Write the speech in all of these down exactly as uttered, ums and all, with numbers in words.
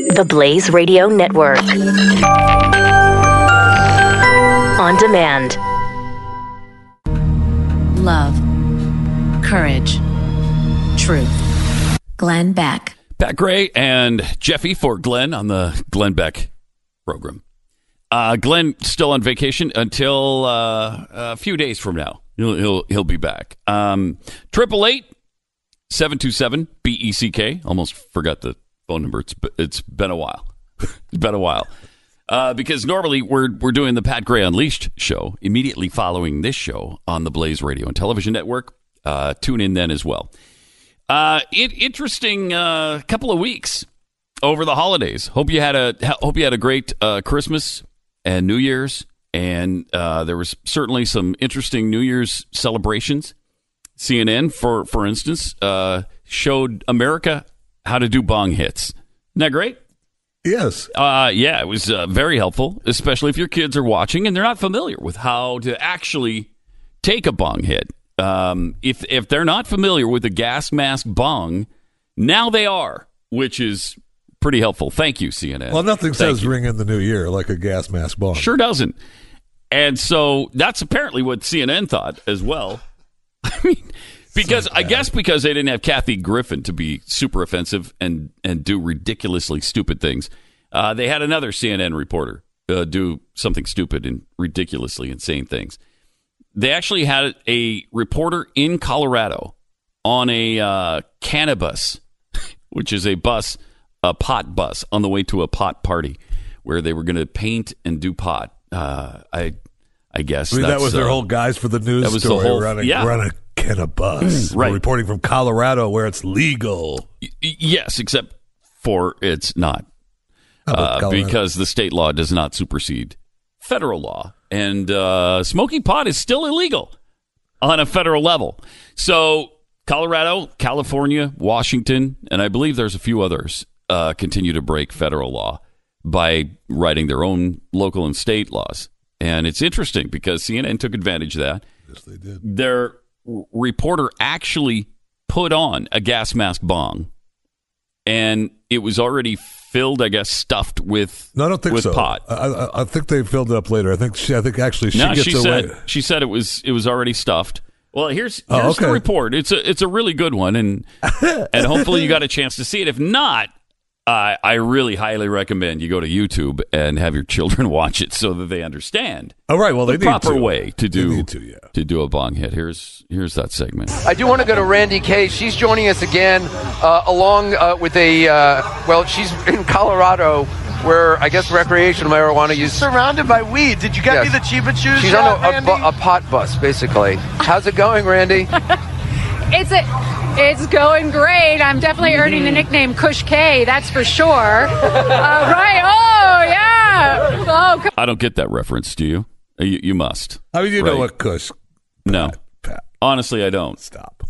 The Blaze Radio Network. On demand. Love. Courage. Truth. Glenn Beck. Pat Gray and Jeffy for Glenn on the Glenn Beck program. Uh, Glenn still on vacation until uh, a few days from now. He'll he'll, he'll be back. Um, triple eight seven two seven B E C K. Almost forgot the phone number. It's it's been a while. It's been a while. Uh, because normally we're we're doing the Pat Gray Unleashed show immediately following this show on the Blaze Radio and Television Network. Uh, tune in then as well. Uh, it, interesting uh, couple of weeks over the holidays. Hope you had a hope you had a great uh, Christmas and New Year's, and uh, there was certainly some interesting New Year's celebrations. C N N, for for instance, uh, showed America how to do bong hits. Isn't that great? Yes. Uh, yeah, it was uh, very helpful, especially if your kids are watching and they're not familiar with how to actually take a bong hit. Um, if if they're not familiar with the gas mask bong, now they are, which is pretty helpful. Thank you, C N N. Well, nothing Thank says you. ring in the new year like a gas mask bong. Sure doesn't. And so that's apparently what C N N thought as well. I mean, because so I guess because they didn't have Kathy Griffin to be super offensive and, and do ridiculously stupid things, uh, they had another C N N reporter uh, do something stupid and ridiculously insane things. They actually had a reporter in Colorado on a uh, cannabis, which is a bus, a pot bus, on the way to a pot party where they were going to paint and do pot. Uh, I I guess I mean, that was their uh, whole guys for the news that was story. the whole, we're on a, yeah. we're on a cannabis. Right. We're reporting from Colorado where it's legal. Y- yes, except for it's not. How about Uh, Colorado? because the state law does not supersede federal law. And uh, smoking pot is still illegal on a federal level. So Colorado, California, Washington, and I believe there's a few others uh, continue to break federal law by writing their own local and state laws. And it's interesting because C N N took advantage of that. Yes, they did. Their r- reporter actually put on a gas mask bong, and it was already filled, I guess, stuffed with No, I don't think with so. pot. I, I, I think they filled it up later. I think she. I think actually she no, gets she away. said she said it was it was already stuffed. Well, here's Oh, here's okay. the report. It's a it's a really good one, and and hopefully you got a chance to see it. If not, I I really highly recommend you go to YouTube and have your children watch it so that they understand. Oh, right. Well, they the need proper to. way to They do need to, yeah. to do a bong hit. Here's here's that segment. I do want to go to Randy Kay. She's joining us again, uh, along uh, with a, uh, well, she's in Colorado, where I guess recreational marijuana use. Surrounded by weed. Did you get Yes. me the Chiba Chews? She's yet, on a, a, Randy? bu- a pot bus, basically. How's it going, Randy? It's a, it's going great. I'm definitely earning the nickname Kush K, that's for sure. Uh, right? Oh, yeah. Oh, come- I don't get that reference. Do you? Uh, You, you must. I mean, you Right. know what, Kush? No, Pat, honestly, I don't. stop.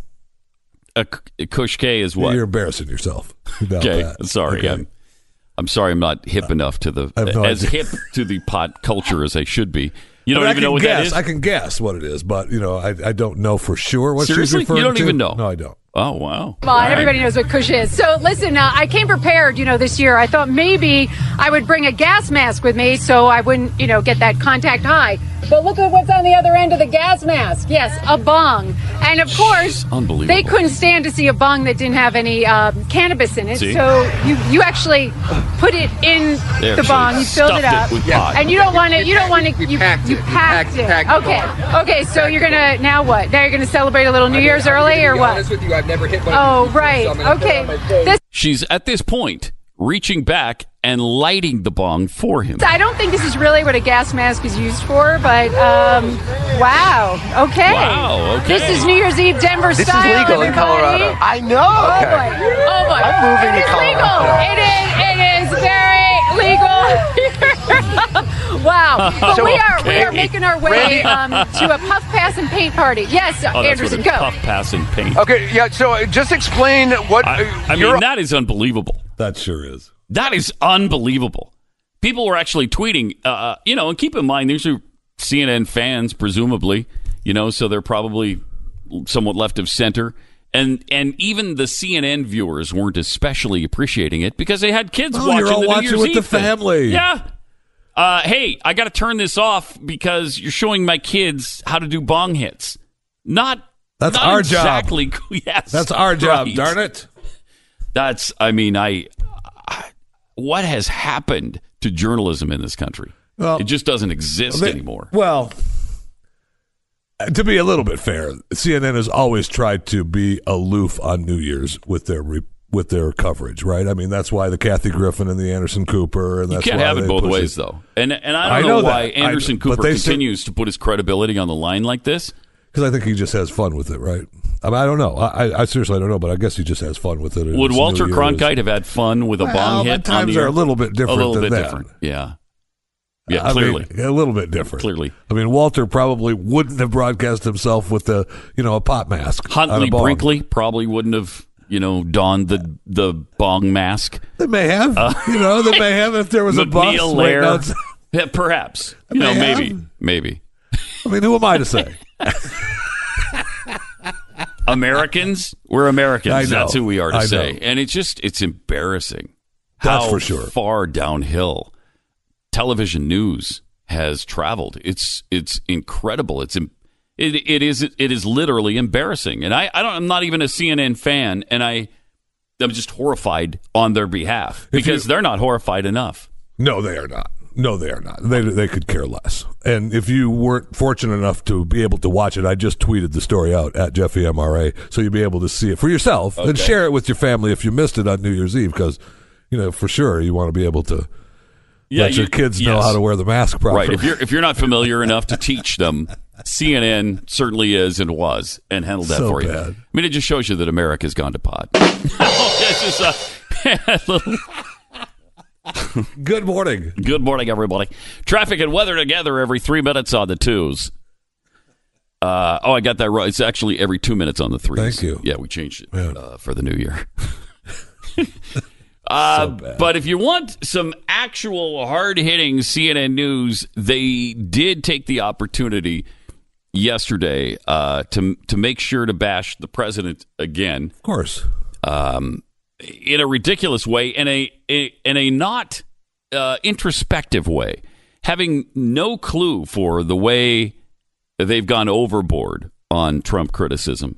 A, a Kush K is what? You're embarrassing yourself. about Okay, that. sorry. Okay. I'm, I'm sorry. I'm not hip enough to the I have no as idea. hip to the pot culture as I should be. You don't I mean, I even can know what guess, that is. I can guess what it is, but you know, I I don't know for sure what Seriously? she's referring You don't to. even know? No, I don't. Oh wow! Come on, everybody knows what Kush is. So listen, uh, I came prepared, you know, this year. I thought maybe I would bring a gas mask with me so I wouldn't, you know, get that contact high. But look at what's on the other end of the gas mask. Yes, a bong. And of course, Unbelievable. they couldn't stand to see a bong that didn't have any um, cannabis in it. See? So you, you actually put it in They the actually bong, you filled it stuffed up. it with pot. And you don't want to, you don't want to, We you, packed you it. We packed packed- it. packed the Okay, okay, so you're going to, now what? Now you're going to celebrate a little New Year's early or what? with you, I've never hit one Oh, right. Okay. This, She's at this point reaching back and lighting the bong for him. I don't think this is really what a gas mask is used for, but um, wow. Okay. Wow, okay. This is New Year's Eve Denver This is style. legal in everybody. Colorado. I know. Oh Okay. boy. Oh boy. I'm moving it to is Colorado. legal. It is. It is very legal. Wow. But So, we are we okay. are making our way um, to a puff pass and paint party. Yes, Oh, that's Anderson, with a go. puff pass and paint. Okay, yeah, so uh, just explain what. I, uh, I you're- mean, that is unbelievable. That sure is. That is unbelievable. People were actually tweeting, uh, you know, and keep in mind, these are C N N fans, presumably, you know, so they're probably somewhat left of center. And and even the C N N viewers weren't especially appreciating it because they had kids Oh, watching you're all the New watching Year's with Eve the thing. family. Yeah. Uh, hey, I got to turn this off because you're showing my kids how to do bong hits. Not That's not our exactly, job. Yes, That's our job, right. darn it. That's, I mean, I, I, what has happened to journalism in this country? Well, it just doesn't exist they- anymore. Well, to be a little bit fair, C N N has always tried to be aloof on New Year's with their re- with their coverage, right? I mean, that's why the Kathy Griffin and the Anderson Cooper, and You that's can't why have it they both push ways, it. though. And and I don't I know, know why that. Anderson I- but Cooper they said- continues to put his credibility on the line like this. Because I think he just has fun with it, right? I mean, I don't know. I, I seriously I don't know, but I guess he just has fun with it. Would It's Walter New Year's. Cronkite have had fun with a Well, bong my hit? on times the are air? a little bit different A little than bit that. different. Yeah. Yeah, I clearly. mean, a little bit different. Clearly. I mean, Walter probably wouldn't have broadcast himself with a, you know, a pop mask. on a Huntley bong. Brinkley probably wouldn't have, you know, donned the the bong mask. They may have. Uh, you know, they may have if there was a bus. McNeil waiting Lair. outside. Yeah, perhaps. You know, May have. maybe. Maybe. I mean, who am I to say? Americans, we're Americans. I know. That's who we are to I say. know. And it's just, it's embarrassing That's how for sure. far downhill television news has traveled. It's it's incredible. It's em- it it is it is literally embarrassing. And I, I don't I'm not even a C N N fan, and I I'm just horrified on their behalf because you- they're not horrified enough. No, they are not. No, they are not. They they could care less. And if you weren't fortunate enough to be able to watch it, I just tweeted the story out at Jeffy M R A, so you'll be able to see it for yourself and Okay. share it with your family if you missed it on New Year's Eve, because you know for sure you want to be able to Yeah, let your you- kids know yes. how to wear the mask properly. Right. If you're if you're not familiar enough to teach them, C N N certainly is and was and handled that So for you. bad. I mean, it just shows you that America's gone to pot. It's just a little. Good morning. Good morning, everybody. Traffic and weather together every three minutes on the twos. Uh, oh, I got that right. It's actually every two minutes on the threes. Thank you. Yeah, we changed it Man. uh, for the new year. uh, but if you want some actual hard-hitting C N N news, they did take the opportunity yesterday uh, to to make sure to bash the president again. Of course. Um, in a ridiculous way, in a, a in a not uh, introspective way, having no clue for the way they've gone overboard on Trump criticism.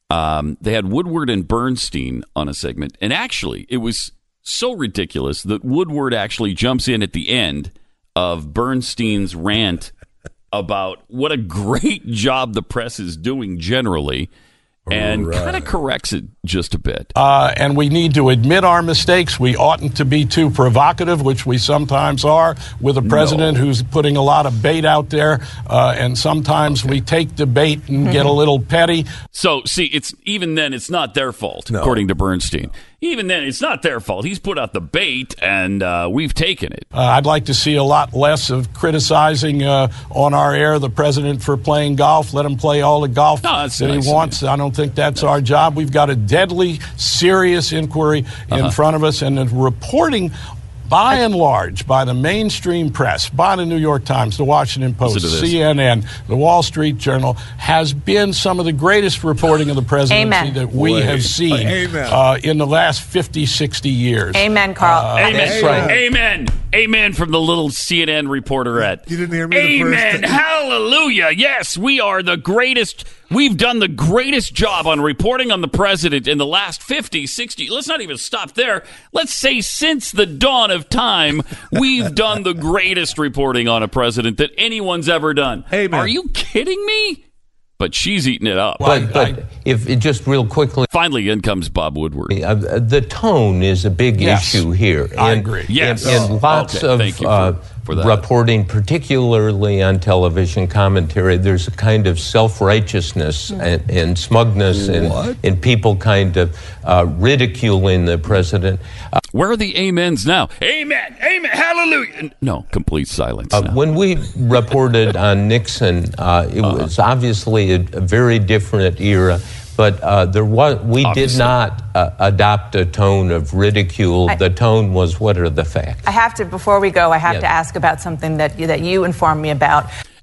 Um, they had Woodward and Bernstein on a segment, and actually, it was so ridiculous that Woodward actually jumps in at the end of Bernstein's rant about what a great job the press is doing generally. And Right. kind of corrects it just a bit. Uh, and we need to admit our mistakes. We oughtn't to be too provocative, which we sometimes are, with a president No. who's putting a lot of bait out there. Uh, and sometimes we take the bait and get a little petty. So, see, it's even then, it's not their fault, No. according to Bernstein. Even then, it's not their fault. He's put out the bait, and uh, we've taken it. Uh, I'd like to see a lot less of criticizing uh, on our air the president for playing golf. Let him play all the golf No, that's that nice he of wants. you. I don't think that's our job. We've got a deadly, serious inquiry Uh-huh. in front of us, and the reporting, by and large, by the mainstream press, by the New York Times, the Washington Post, Listen to this. C N N, the Wall Street Journal, has been some of the greatest reporting of the presidency Amen. that we Boy. have seen Amen. uh, in the last fifty, sixty years. Amen, Carl. Uh, Amen. that's right. Amen. Amen from the little C N N reporterette. You didn't hear me the first Amen. time. Hallelujah. Yes, we are the greatest. We've done the greatest job on reporting on the president in the last fifty, sixty. Let's not even stop there. Let's say since the dawn of time, we've done the greatest reporting on a president that anyone's ever done. Amen. Are you kidding me? But she's eating it up. Well, But, but if it just real quickly, Finally, in comes Bob Woodward. uh, the tone is a big Yes, issue here. I In- agree. Yes. In, in Oh, lots okay. of Thank you for- uh, for that. reporting, particularly on television commentary, there's a kind of self-righteousness and, and smugness in, What? in people kind of uh, ridiculing the president. Uh, Where are the amens now? Amen. Amen. Hallelujah. No, complete silence. Uh, now. when we reported on Nixon, uh, it Uh-huh. was obviously a, a very different era, but uh, there was we Obviously. did not uh, adopt a tone of ridicule. I- the tone was, what are the facts? I have to, before we go, I have Yes. to ask about something that you, that you informed me about.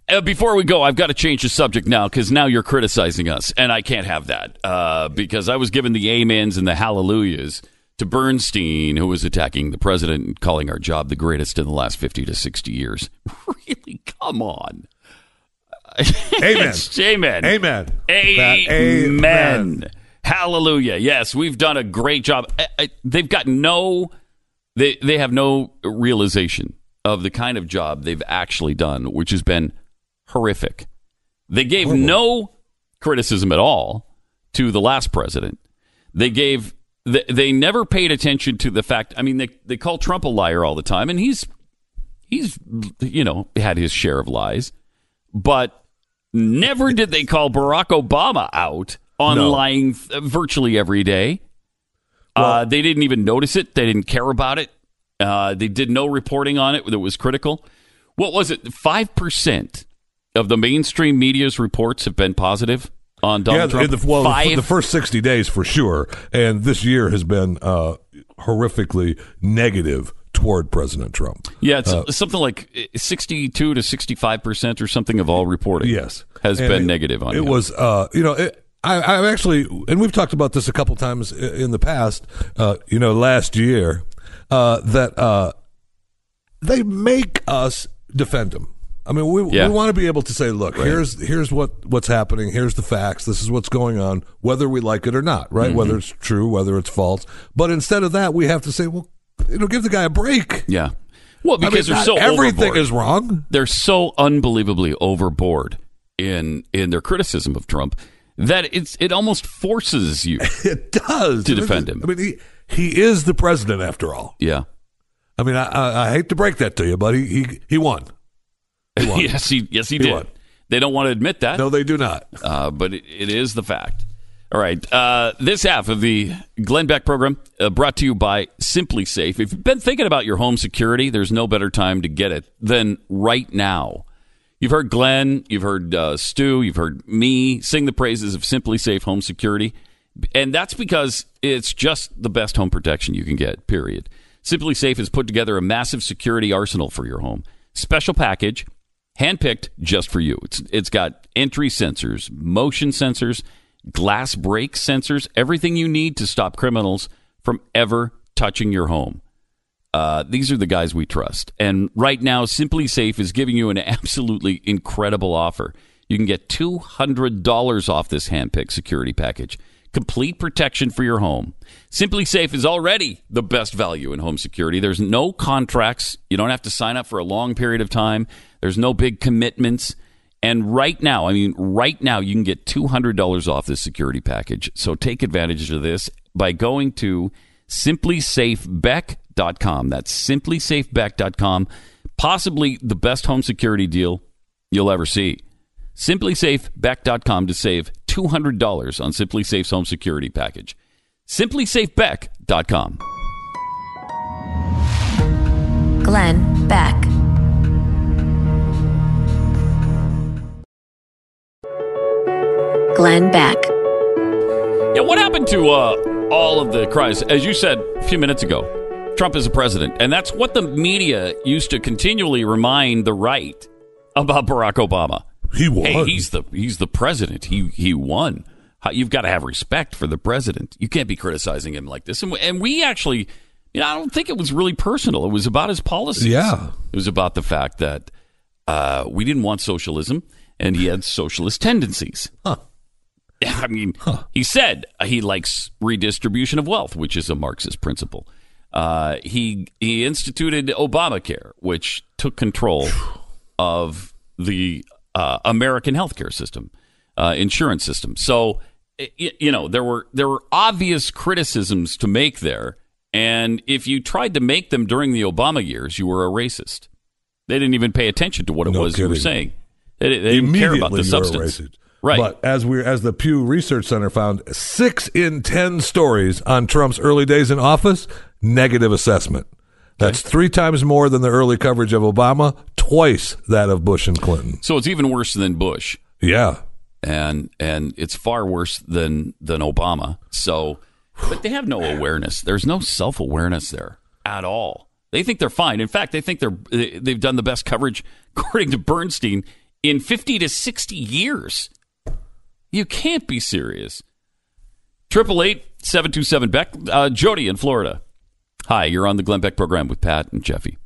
Uh, before we go, I've got to change the subject now because now you're criticizing us, and I can't have that uh, because I was giving the amens and the hallelujahs to Bernstein, who was attacking the president and calling our job the greatest in the last fifty to sixty years. Really? Come on. Amen. Amen. Amen. Amen. Amen. Hallelujah. Yes, we've done a great job. I, I, they've got no, they, they have no realization of the kind of job they've actually done, which has been horrific. They gave Horrible. no criticism at all to the last president. They gave, they, they never paid attention to the fact, I mean, they, they call Trump a liar all the time, and he's, he's, you know, had his share of lies, but never did they call Barack Obama out on no. lying virtually every day. Well, uh, they didn't even notice it. They didn't care about it. Uh, they did no reporting on it that was critical. What was it? five percent of the mainstream media's reports have been positive on Donald yeah, Trump. The, well, Five? the first sixty days for sure. And this year has been uh, horrifically negative toward President Trump. Yeah, it's uh, something like sixty-two to sixty-five percent or something of all reporting yes. has and been it, negative on it. It him. was, uh, you know, it, I, I've actually, and we've talked about this a couple times in the past, uh, you know, last year, uh, that uh, they make us defend him. I mean, we yeah. we want to be able to say, look, right. here's here's what, what's happening, here's the facts, this is what's going on, whether we like it or not, right? Mm-hmm. Whether it's true, whether it's false. But instead of that, we have to say, well, you know, give the guy a break. Yeah. Well, because I mean, they're so everything overboard. is wrong. They're so unbelievably overboard in in their criticism of Trump that it's it almost forces you. It does to defend him. I mean, he he is the president after all. Yeah. I mean, I I, I hate to break that to you, but he he, he won. He won. yes, he yes he, he did. Won. They don't want to admit that. No, they do not. Uh, but it, it is the fact. All right. Uh, this half of the Glenn Beck program uh, brought to you by Simply Safe. If you've been thinking about your home security, there's no better time to get it than right now. You've heard Glenn, you've heard uh, Stu, you've heard me sing the praises of Simply Safe Home Security. And that's because it's just the best home protection you can get, period. Simply Safe has put together a massive security arsenal for your home. Special package, handpicked just for you. It's It's got entry sensors, motion sensors, glass break sensors, everything you need to stop criminals from ever touching your home. Uh, these are the guys we trust. And right now, Simply Safe is giving you an absolutely incredible offer. You can get two hundred dollars off this handpicked security package. Complete protection for your home. Simply Safe is already the best value in home security. There's no contracts. You don't have to sign up for a long period of time. There's no big commitments. And right now, I mean, right now, you can get two hundred dollars off this security package. So take advantage of this by going to simply safe beck dot com. That's simply safe beck dot com. Possibly the best home security deal you'll ever see. simply safe beck dot com to save two hundred dollars on Simply Safe's home security package. simply safe beck dot com. Glenn Beck. Glenn Beck. Yeah, what happened to uh, all of the cries? As you said a few minutes ago, Trump is a president. And that's what the media used to continually remind the right about Barack Obama. He won. Hey, he's the he's the president. He he won. You've got to have respect for the president. You can't be criticizing him like this. And we, and we actually, you know, I don't think it was really personal. It was about his policies. Yeah. It was about the fact that uh, we didn't want socialism, and he had socialist tendencies. Huh. I mean, huh. he said he likes redistribution of wealth, which is a Marxist principle. Uh, he he instituted Obamacare, which took control of the uh, American healthcare system, uh, insurance system. So, you know, there were there were obvious criticisms to make there, and if you tried to make them during the Obama years, you were a racist. They didn't even pay attention to what it no was kidding. you were saying. They, they didn't care about the you're substance. a racist. Right. But as we as the Pew Research Center found, six in ten stories on Trump's early days in office, negative assessment. That's okay. Three times more than the early coverage of Obama, twice that of Bush and Clinton. So it's even worse than Bush. Yeah. And and it's far worse than than Obama. So, but they have no awareness. There's no self-awareness there at all. They think they're fine. In fact, they think they're they've done the best coverage, according to Bernstein, in fifty to sixty years. You can't be serious. Triple eight seven two seven Beck. Uh, Jody in Florida. Hi, you're on the Glenn Beck program with Pat and Jeffy.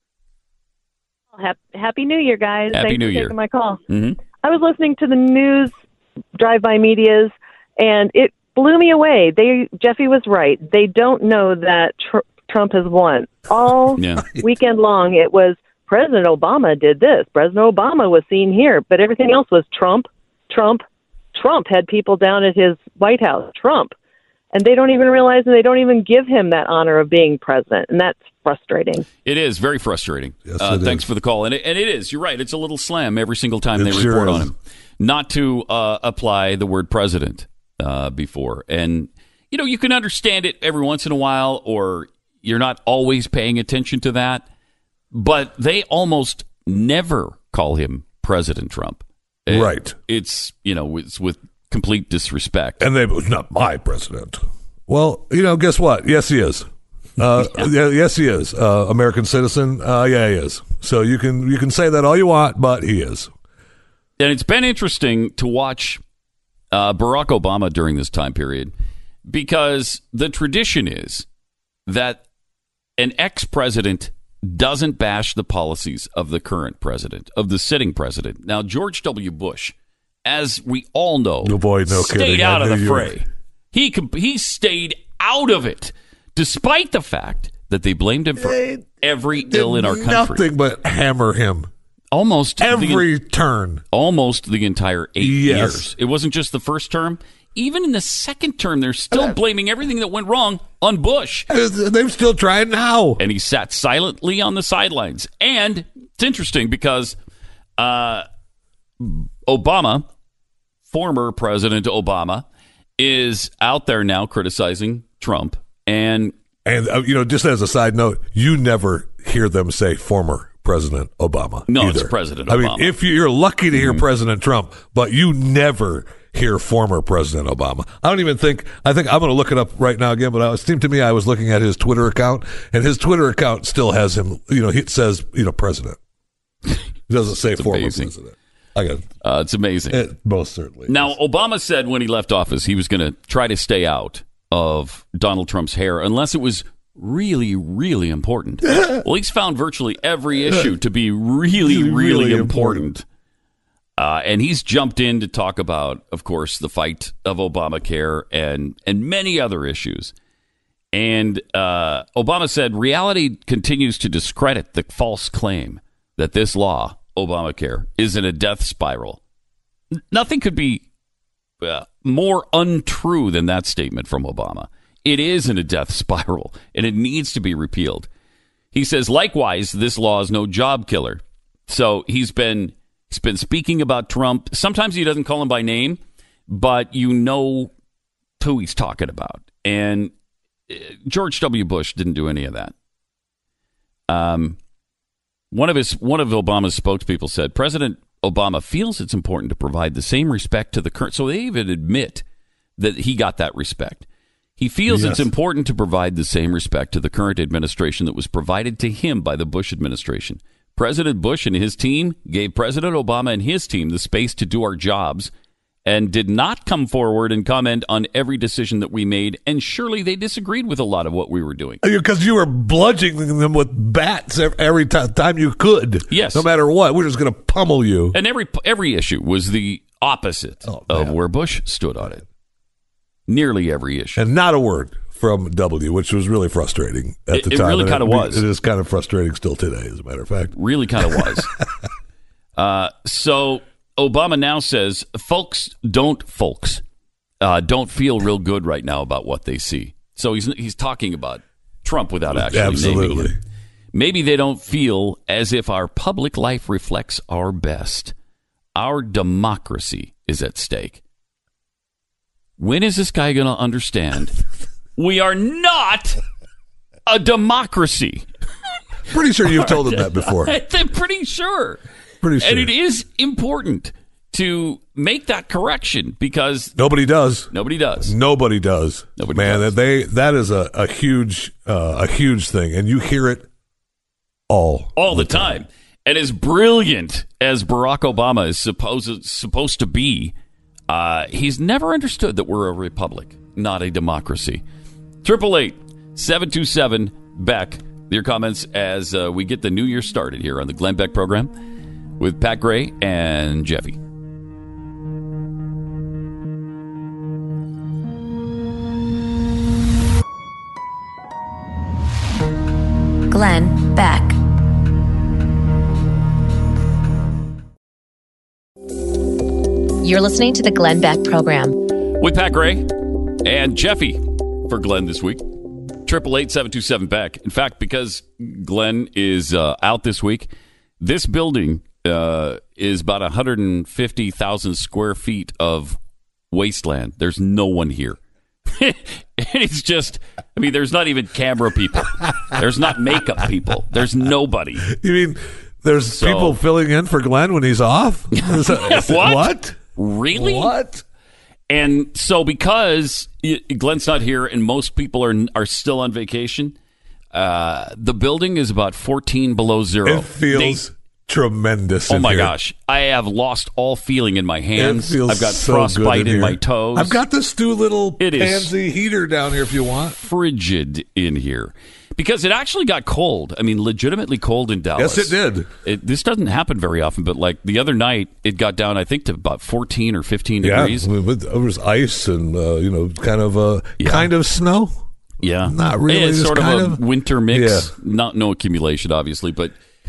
Happy New Year, guys. Happy Thanks New for Year. taking my call. Mm-hmm. I was listening to the news drive-by medias, and it blew me away. They Jeffy was right. They don't know that tr- Trump has won. All Yeah. weekend long, it was President Obama did this. President Obama was seen here, but everything else was Trump, Trump, Trump had people down at his White House, Trump. And they don't even realize, and they don't even give him that honor of being president. And that's frustrating. It is very frustrating. Yes, uh, it thanks is. for the call. And it, and it is. You're right. It's a little slam every single time It they sure report is. on him. Not to uh, apply the word president uh, before. And, you know, you can understand it every once in a while, or you're not always paying attention to that. But they almost never call him President Trump. It- Right. It's, you know, it's with complete disrespect. And they was not my president. Well, you know, guess what? Yes, he is. Uh, yeah, yes, he is. Uh, American citizen. Uh, yeah, he is. So you can you can say that all you want, but he is. And it's been interesting to watch uh, Barack Obama during this time period, because the tradition is that an ex-president doesn't bash the policies of the current president, of the sitting president. Now, George W. Bush, as we all know, Oh boy, no stayed kidding. I out of knew the you were- fray. He comp- he stayed out of it, despite the fact that they blamed him for They every ill in our country. Nothing but hammer him Almost the- every turn. almost the entire eight Yes. years. It wasn't just the first term. Even in the second term, they're still blaming everything that went wrong on Bush. They're still trying now. And he sat silently on the sidelines. And it's interesting because uh, Obama, former President Obama, is out there now criticizing Trump. And And, uh, you know, just as a side note, you never hear them say former President Obama. No, either. it's President I Obama. mean, if you're lucky to hear President Trump, but you never hear former President Obama. I don't even think, I think I'm going to look it up right now again, but it seemed to me I was looking at his Twitter account, and his Twitter account still has him, you know, it says, you know, President. It doesn't say former amazing. President. I got uh, it's amazing. it, most certainly. Now, Obama said when he left office he was going to try to stay out of Donald Trump's hair unless it was really, really important. Well, he's found virtually every issue to be really, really, Really important. Uh, and he's jumped in to talk about, of course, the fight of Obamacare and, and many other issues. And uh, Obama said reality continues to discredit the false claim that this law, Obamacare, is in a death spiral. N- nothing could be uh, more untrue than that statement from Obama. It is in a death spiral, and it needs to be repealed. He says, likewise, this law is no job killer. So he's been he's been speaking about Trump. Sometimes he doesn't call him by name, but you know who he's talking about. And uh, George W. Bush didn't do any of that. Um, one of his one of Obama's spokespeople said, President Obama feels it's important to provide the same respect to the current. So they even admit that he got that respect. He feels Yes. it's important to provide the same respect to the current administration that was provided to him by the Bush administration. President Bush and his team gave President Obama and his team the space to do our jobs and did not come forward and comment on every decision that we made. And surely they disagreed with a lot of what we were doing. Because you were bludgeoning them with bats ev- every ti- time you could. Yes. No matter what. We're just going to pummel you. And every every issue was the opposite Oh, of man. where Bush stood on it. Nearly every issue. And not a word from W, which was really frustrating at It- the it time. really And kinda was. It is kind of frustrating still today, as a matter of fact. Really kind of was. uh, so Obama now says, folks don't folks uh, don't feel real good right now about what they see. So he's he's talking about Trump without actually naming Absolutely. him. Maybe they don't feel as if our public life reflects our best. Our democracy is at stake. When is this guy going to understand we are not a democracy? Pretty sure you've told him that before. I'm pretty sure. Pretty sure. And it is important to make that correction because Nobody does. nobody does. Nobody does. Nobody Man, does. they that is a, a huge uh, a huge thing, and you hear it all All the time. And as brilliant as Barack Obama is supposed supposed to be, uh, he's never understood that we're a republic, not a democracy. Triple eight seven two seven Beck. Your comments as uh, we get the new year started here on the Glenn Beck program with Pat Gray and Jeffy. Glenn Beck. You're listening to the Glenn Beck program. With Pat Gray and Jeffy for Glenn this week. Triple eight seven two seven Beck. In fact, because Glenn is uh, out this week, this building uh, is about one hundred fifty thousand square feet of wasteland. There's no one here. It's just, I mean, there's not even camera people. There's not makeup people. There's nobody. You mean there's So- people filling in for Glenn when he's off? Is that- is it- What? What? Really? What? And so because Glenn's not here and most people are are still on vacation, uh, the building is about fourteen below zero. It feels They- tremendous. oh in my here. gosh. I have lost all feeling in my hands. It feels I've got so frostbite good in, in my here. toes. I've got this two little It is pansy heater down here if you want. frigid in here. Because it actually got cold. I mean, legitimately cold in Dallas. Yes, it did. It, this doesn't happen very often, but like the other night, it got down, I think, to about fourteen or fifteen Yeah, degrees. with- there was ice and uh, you know, kind of uh, Yeah. kind of snow. Yeah, Not really, It's just sort of kind a of- winter mix. Yeah. Not no accumulation, obviously, but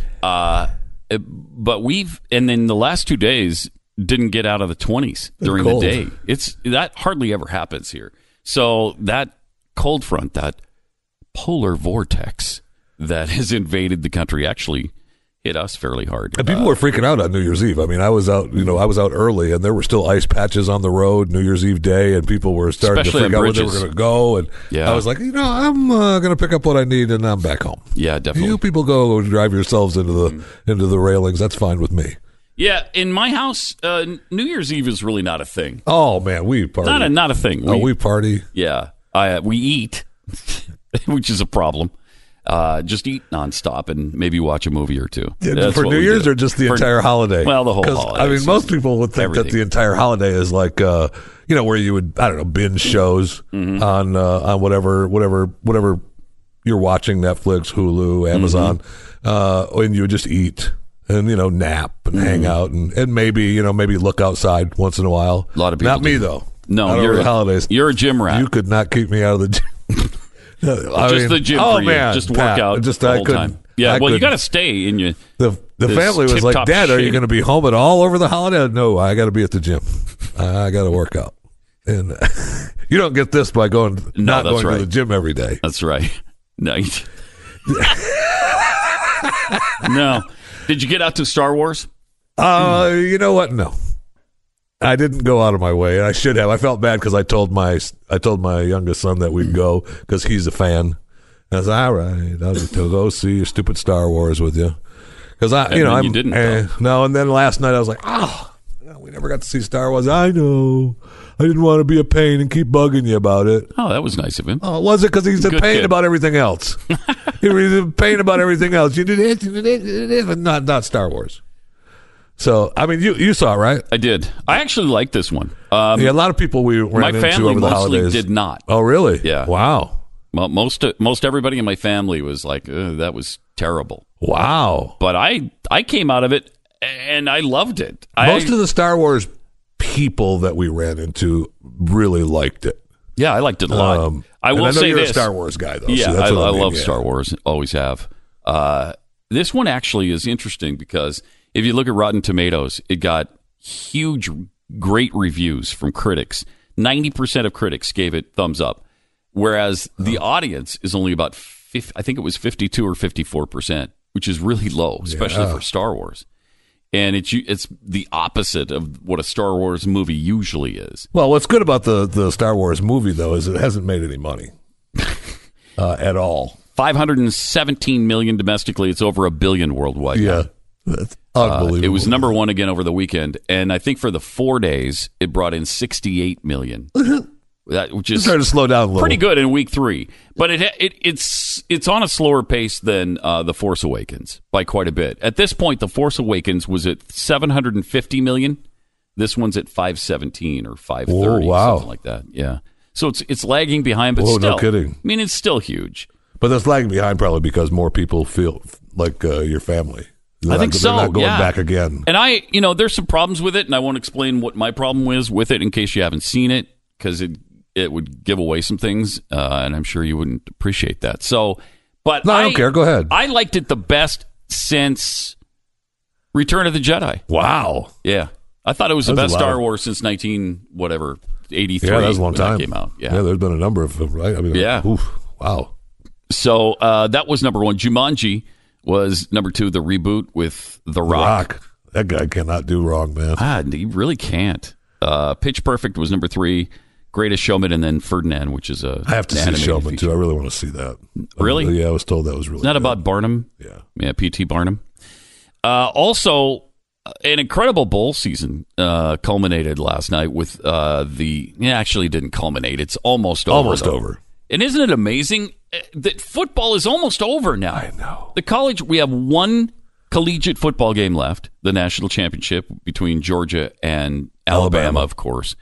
uh, it- but we've and then the last two days didn't get out of the twenties during cold. the day. It's that hardly ever happens here. So that cold front, that polar vortex that has invaded the country, actually hit us fairly hard. And people Uh, were freaking out on New Year's Eve. I mean, I was out, you know, I was out early, and there were still ice patches on the road New Year's Eve day, and people were starting Especially to figure on out where they were bridges. going to go. And Yeah. I was like, you know, I'm uh, going to pick up what I need, and I'm back home. yeah, definitely. You people go drive yourselves into the into the railings. That's fine with me. Yeah, in my house, uh, New Year's Eve is really not a thing. Oh man, we party. Not a not a thing. oh, we party. Yeah, I, uh, we eat, which is a problem. Uh, just eat nonstop and maybe watch a movie or two. That's for what New we Year's do. or just the For- entire holiday? Well, the whole 'Cause, holiday. I mean, most people would think that Everything. the entire holiday is like, uh, you know, where you would, I don't know, binge shows Mm-hmm. on uh, on whatever, whatever, whatever you're watching, Netflix, Hulu, Amazon, Mm-hmm. uh, and you would just eat and you know nap and Mm-hmm. hang out and, and maybe you know maybe look outside once in a while. A lot of people Not me do. though. No, Not you're over a- the holidays. you're a gym rat. You could not keep me out of the gym. I Just mean, the gym oh for you. man, Just work Pat, out just the I whole couldn't- time. Yeah, I well, you couldn't. got to stay in your. The the This family was like, tip-top Dad, are you shape. going to be home at all over the holiday? No, I got to be at the gym. I got to work out. And uh, you don't get this by going not that's going right. to the gym every day. That's right. No. you- no. Did you get out to Star Wars? Uh, you know what? No, I didn't go out of my way. I should have. I felt bad because I told my I told my youngest son that we'd go because he's a fan. I was all right. I'll just go see your stupid Star Wars with you. Because I, And you know, then I'm you didn't, eh, though. no. And then last night I was like, oh, we never got to see Star Wars. I know. I didn't want to be a pain and keep bugging you about it. Oh, that was nice of him. Oh, was it because he's a Good pain kid. about everything else? He was a pain about everything else. You did it, you did it, you did it, but not not Star Wars. So I mean, you you saw it, right? I did. I actually liked this one. Um, Yeah, a lot of people we ran my into family over the mostly holidays did not. Oh, really? Yeah. Wow. Well, most most everybody in my family was like, "Ugh, that was terrible." Wow. But I I came out of it and I loved it. Most I, of the Star Wars people that we ran into really liked it. yeah, I liked it a lot. Um, I and will I know say you're this: a Star Wars guy, though. yeah, so that's I, what I mean, love yeah. Star Wars. Always have. Uh, this one actually is interesting because if you look at Rotten Tomatoes, it got huge, great reviews from critics. Ninety percent of critics gave it thumbs up, whereas the audience is only about fifty, I think it was fifty-two or fifty-four percent, which is really low, especially Yeah. for Star Wars. And it's it's the opposite of what a Star Wars movie usually is. Well, what's good about the the Star Wars movie though is it hasn't made any money uh, at all. five hundred seventeen million domestically. It's over a billion worldwide. Yeah, that's Uh, unbelievable. it was number one again over the weekend, and I think for the four days it brought in sixty-eight million. that which It's is starting to slow down a little. pretty good in week three. But it, it it's it's on a slower pace than uh, The Force Awakens by quite a bit. At this point, The Force Awakens was at seven hundred fifty million. This one's at five seventeen or five thirty, Whoa, wow. something like that. Yeah. So it's it's lagging behind, but Whoa, still. no kidding. I mean, it's still huge. But that's lagging behind probably because more people feel like uh, your family. They're I not, think they're so. not going yeah. back again. And I, you know, there's some problems with it, and I won't explain what my problem is with it in case you haven't seen it, because it it would give away some things, uh, and I'm sure you wouldn't appreciate that. So, but No, I I don't care. Go ahead. I liked it the best since Return of the Jedi. Wow. Yeah, I thought it was the That was best a lot Star of- Wars since nineteen whatever eighty-three. Yeah, that was a long when time. That came out. Yeah. yeah, there's been a number of them, right? I mean, Yeah. oof, wow. So uh, that was number one. Jumanji was number two. The reboot with The Rock. Rock. That guy cannot do wrong, man. Ah, he really can't. Uh, Pitch Perfect was number three. Greatest Showman, and then Ferdinand, which is a I have to an see animated Showman feature. too. I really want to see that. Really? Uh, yeah, I was told that was really. Isn't that good. about Barnum? Yeah. Yeah, P T Barnum. Uh, also, an incredible bowl season uh, culminated last night with uh, the. Yeah, actually, it didn't culminate. It's almost over. Almost though. over. And isn't it amazing uh, that football is almost over now? I know. The college, we have one collegiate football game left, the national championship between Georgia and Alabama, Alabama. of course.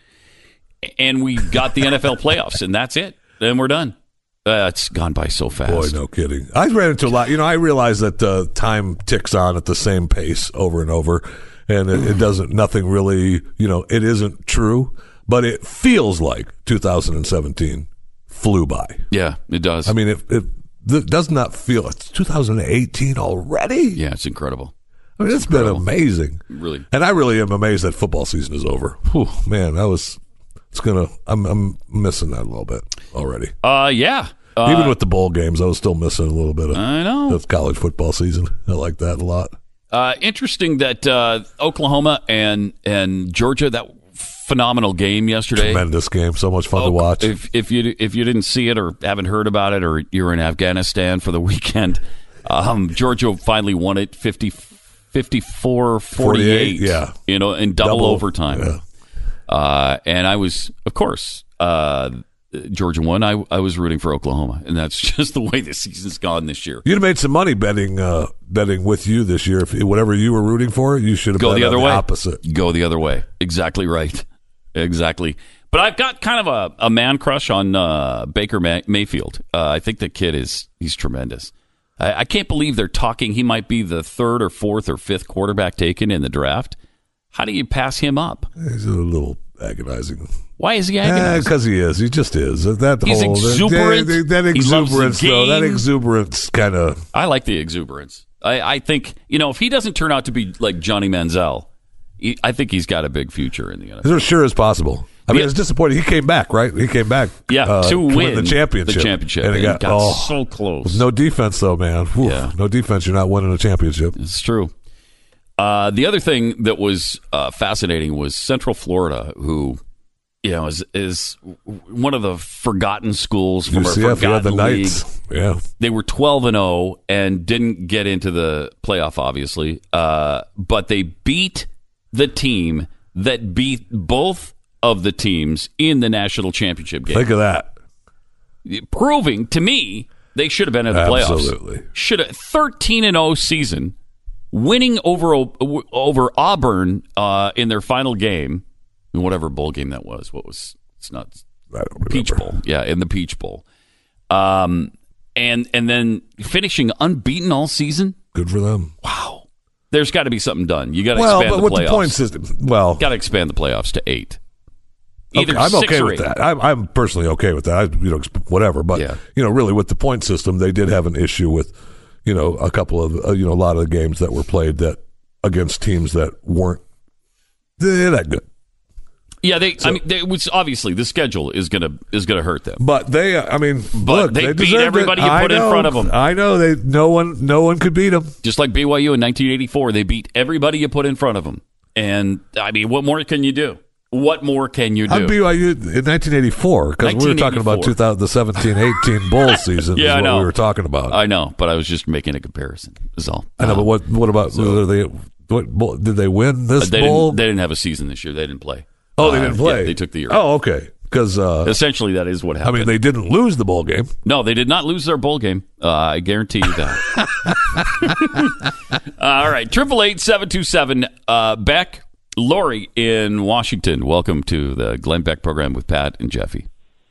And we got the N F L playoffs, and that's it. Then we're done. Uh, it's gone by so fast. Boy, no kidding. I ran into a lot. You know, I realize that uh, time ticks on at the same pace over and over, and it, it doesn't. Nothing really. You know, it isn't true, but it feels like two thousand seventeen flew by. Yeah, it does. I mean, it, it, it does not feel. It's two thousand eighteen already. Yeah, it's incredible. I mean, it's been amazing. Really. And I really am amazed that football season is over. Whew, man, that was. It's gonna. I'm. I'm missing that a little bit already. Uh, yeah. Uh, Even with the bowl games, I was still missing a little bit of I know. the college football season. I like that a lot. Uh, interesting that uh, Oklahoma and and Georgia, that phenomenal game yesterday. Tremendous game, so much fun to Oh, watch. If if you if you didn't see it or haven't heard about it, or you're in Afghanistan for the weekend, um, Georgia finally won it fifty, fifty-four forty-eight. yeah. You know, in double, Double, overtime. yeah. Uh, and I was, of course, uh, Georgia won. I I was rooting for Oklahoma, and that's just the way the season's gone this year. You'd have made some money betting uh, betting with you this year. If whatever you were rooting for, you should have Go bet the on other way. opposite. Go the other way. Exactly right. Exactly. But I've got kind of a, a man crush on uh, Baker May- Mayfield. Uh, I think the kid is he's tremendous. I, I can't believe they're talking. He might be the third or fourth or fifth quarterback taken in the draft. How do you pass him up? He's a little agonizing. Why is he agonizing? Because he is. He just is. That He's whole exuberant. That, that He loves the exuberance, though. That game. exuberance kind of. I like the exuberance. I, I think, you know, if he doesn't turn out to be like Johnny Manziel, he, I think he's got a big future in the N F L. As sure as possible. I mean, Yeah. it's disappointing. He came back, right? He came back. Yeah, uh, to win the championship. the championship. And he got, got oh, so close. no defense, though, man. Whew. Yeah. No defense. You're not winning a championship. It's true. Uh, the other thing that was uh, fascinating was Central Florida, who, you know, is is one of the forgotten schools from U C our F, you had the forgotten league. Knights. Yeah. They were twelve and oh and didn't get into the playoff, obviously, uh, but they beat the team that beat both of the teams in the national championship game. Think of that. Proving to me they should have been in the playoffs. Absolutely. Should have thirteen and oh season, winning over over Auburn uh, in their final game, in whatever bowl game that was. What was it's not I don't remember. Peach Bowl? Yeah, in the Peach Bowl. Um, and and then finishing unbeaten all season. Good for them. Wow. There's got to be something done. You got to Well, expand but the with playoffs. the point system, well, Got to expand the playoffs to eight. Either okay, I'm six okay or with eight. that. I'm, I'm personally okay with that. I, you know, whatever. But Yeah. you know, really, with the point system, they did have an issue with, you know, a couple of, uh, you know, a lot of the games that were played that against teams that weren't they're that good. Yeah, they. I mean, they, it was obviously the schedule is gonna is gonna hurt them. But they, I mean, But look, they they, beat deserved everybody it. you I put in know, front of them. I know they. No one, no one could beat them. Just like B Y U in nineteen eighty-four, they beat everybody you put in front of them. And I mean, what more can you do? What more can you do? I'm B Y U in nineteen eighty-four because we were talking about nineteen eighty-four. two thousand, the seventeen eighteen bowl season. Yeah, is I what know. we were talking about. I know, but I was just making a comparison. Is all. I know, Uh, but what? What about? were they, what bowl, did they win this they bowl? didn't. They didn't have a season this year. They didn't play. oh, they Uh, didn't play. Yeah, they took the year. Oh, okay. Because uh, essentially that is what happened. I mean, they didn't lose the bowl game. No, they did not lose their bowl game. Uh, I guarantee you that. All right, triple eight seven two seven uh, Beck. Lori in Washington. Welcome to the Glenn Beck program with Pat and Jeffy.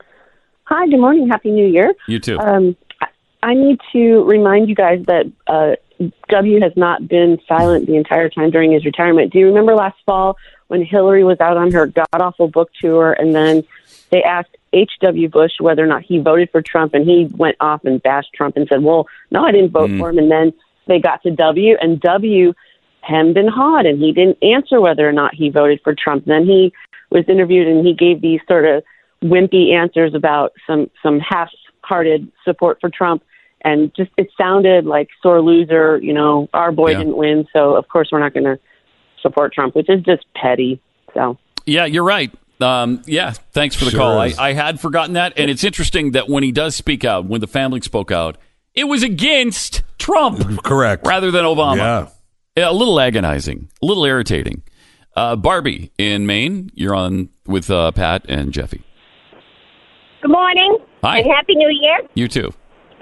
Hi, good morning. Happy New Year. You too. Um, I need to remind you guys that uh, W has not been silent the entire time during his retirement. Do you remember last fall when Hillary was out on her god-awful book tour, and then they asked H W. Bush whether or not he voted for Trump, and he went off and bashed Trump and said, well, no, I didn't vote mm. for him. And then they got to W, and W hemmed and hawed, and he didn't answer whether or not he voted for Trump. Then he was interviewed, and he gave these sort of wimpy answers about some, some half-hearted support for Trump, and just it sounded like sore loser, you know, our boy yeah. didn't win, so of course we're not going to support Trump, which is just petty. So yeah, you're right. Um, yeah, thanks for the sure call. I, is. I had forgotten that, and it's interesting that when he does speak out, when the family spoke out, it was against Trump. Correct. Rather than Obama. Yeah. A little agonizing, a little irritating. Uh, Barbie in Maine, you're on with uh, Pat and Jeffy. Good morning. Hi. And Happy New Year. You too.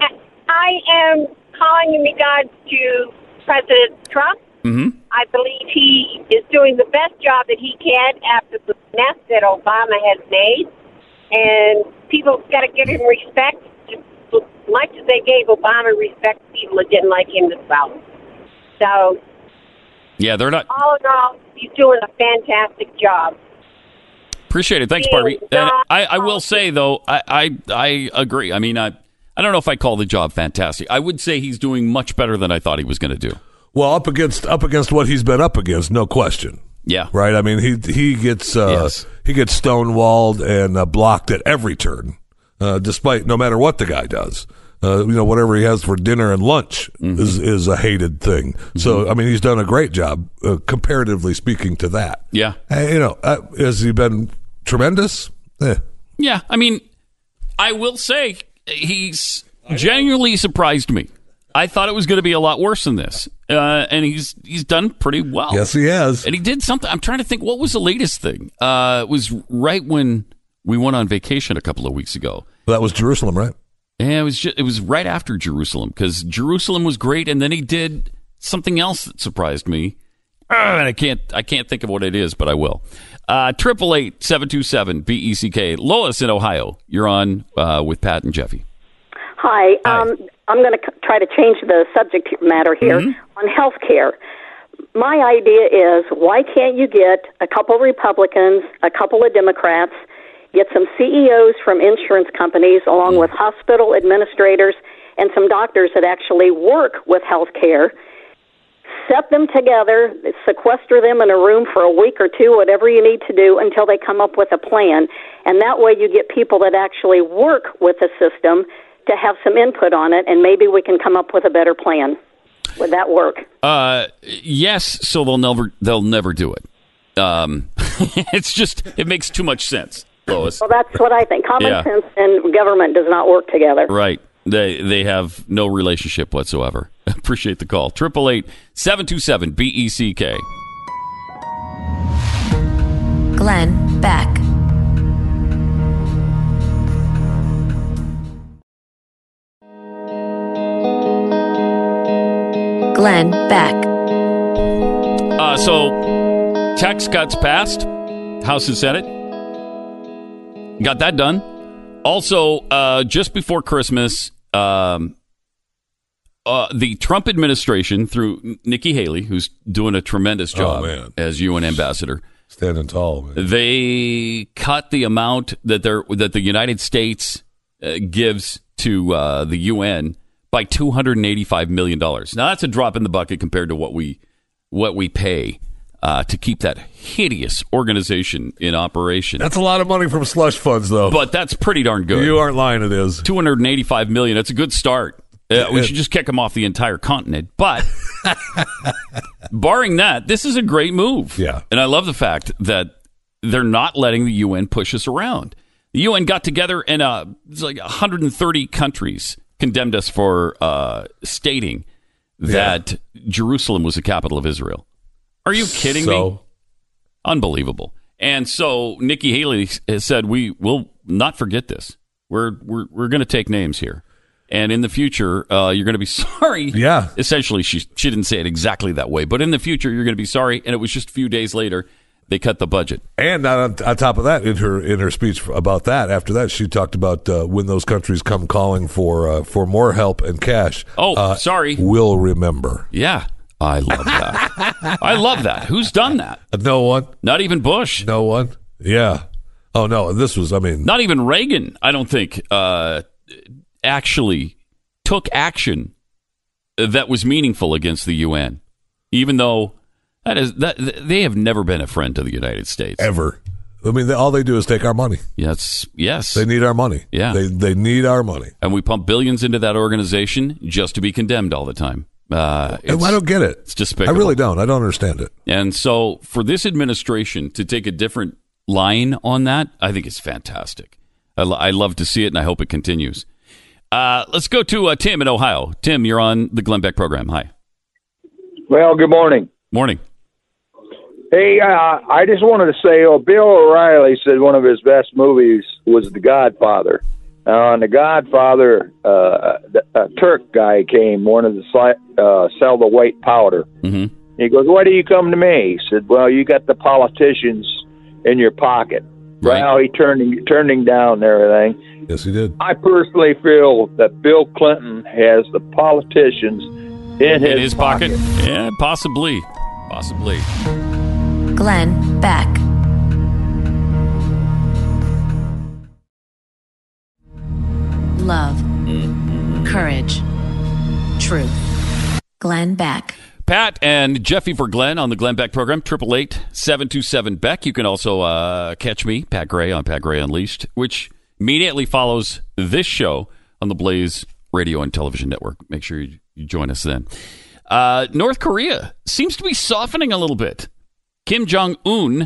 I am calling in regards to President Trump. Mm-hmm. I believe he is doing the best job that he can after the mess that Obama has made. And people got to give him respect. Just as much as they gave Obama respect, people that didn't like him as well. So, yeah, they're not. all in all, he's doing a fantastic job. Appreciate it. Thanks, Barbie. And I, I will say, though, I, I, I agree. I mean, I, I don't know if I call the job fantastic. I would say he's doing much better than I thought he was going to do. Well, up against up against what he's been up against, no question. Yeah. Right. I mean, he he gets uh, yes. he gets stonewalled and uh, blocked at every turn, uh, despite no matter what the guy does. Uh, you know, whatever he has for dinner and lunch mm-hmm. is is a hated thing. Mm-hmm. So, I mean, he's done a great job, uh, comparatively speaking to that. Yeah. Uh, you know, uh, has he been tremendous? Eh. Yeah. I mean, I will say he's genuinely surprised me. I thought it was going to be a lot worse than this, uh, and he's he's done pretty well. Yes, he has. And he did something. I'm trying to think, what was the latest thing? Uh, it was right when we went on vacation a couple of weeks ago. Well, that was Jerusalem, right? Yeah, it was just, it was right after Jerusalem, because Jerusalem was great, and then he did something else that surprised me. Uh, and I can't I can't think of what it is, but I will. Triple eight seven two seven B E C K. Lois in Ohio, you're on uh, with Pat and Jeffy. Hi. Um, I'm going to c- try to change the subject matter here mm-hmm. on health care. My idea is, why can't you get a couple Republicans, a couple of Democrats, get some C E Os from insurance companies, along with hospital administrators and some doctors that actually work with health care, set them together, sequester them in a room for a week or two, whatever you need to do, until they come up with a plan. And that way you get people that actually work with the system to have some input on it, and maybe we can come up with a better plan. Would that work? Uh, yes, so they'll never they'll never do it. Um, it's just, it makes too much sense, Lois. Well, that's what I think. Common yeah. sense and government does not work together. Right. They they have no relationship whatsoever. Appreciate the call. Triple eight seven two seven B E C K. Glenn Beck. Glenn Beck. Uh, so, tax cuts passed, House and Senate. Got that done. Also, uh, just before Christmas, um, uh, the Trump administration, through Nikki Haley, who's doing a tremendous job oh, as U N ambassador, standing tall, man. They cut the amount that they're, that the United States uh, gives to uh, the U N by two hundred eighty-five million dollars. Now, that's a drop in the bucket compared to what we what we pay uh, to keep that hideous organization in operation. That's a lot of money from slush funds, though. But that's pretty darn good. You aren't lying, it is. two hundred eighty-five million dollars. That's a good start. Uh, we should just kick them off the entire continent. But barring that, this is a great move. Yeah. And I love the fact that they're not letting the U N push us around. The U N got together and uh, it's like one hundred thirty countries condemned us for uh, stating that yeah. Jerusalem was the capital of Israel. Are you kidding so, me? Unbelievable. And so Nikki Haley has said we will not forget this. We're we're we're going to take names here, and in the future, uh, you're going to be sorry. Yeah. Essentially, she she didn't say it exactly that way, but in the future, you're going to be sorry. And it was just a few days later they cut the budget. And on, on top of that, in her in her speech about that, after that, she talked about uh, when those countries come calling for uh, for more help and cash. Oh, uh, sorry. We'll remember. Yeah, I love that. I love that. Who's done that? No one. Not even Bush. No one. Yeah. Oh no, this was. I mean, not even Reagan. I don't think uh, actually took action that was meaningful against the U N, even though. That is that they have never been a friend to the United States ever. I mean, they, all they do is take our money. Yes, yes. They need our money. Yeah, they they need our money, and we pump billions into that organization just to be condemned all the time. Uh, and I don't get it. It's despicable. I really don't. I don't understand it. And so, for this administration to take a different line on that, I think it's fantastic. I, lo- I love to see it, and I hope it continues. Uh, let's go to uh, Tim in Ohio. Tim, you're on the Glenn Beck program. Hi. Well, good morning. Morning. Hey, uh, I just wanted to say, oh, Bill O'Reilly said one of his best movies was The Godfather. Uh, and The Godfather, uh, a Turk guy came, wanted to uh, sell the white powder. Mm-hmm. He goes, why do you come to me? He said, well, you got the politicians in your pocket. Right. Well, he turned him, turned him down and everything. Yes, he did. I personally feel that Bill Clinton has the politicians in his, in his pocket. pocket. Yeah, possibly. Possibly. Glenn Beck. Love. Courage. Truth. Glenn Beck. Pat and Jeffy for Glenn on the Glenn Beck program, eight eight eight, seven two seven, Beck. You can also uh, catch me, Pat Gray, on Pat Gray Unleashed, which immediately follows this show on the Blaze Radio and Television Network. Make sure you, you join us then. Uh, North Korea seems to be softening a little bit. Kim Jong-un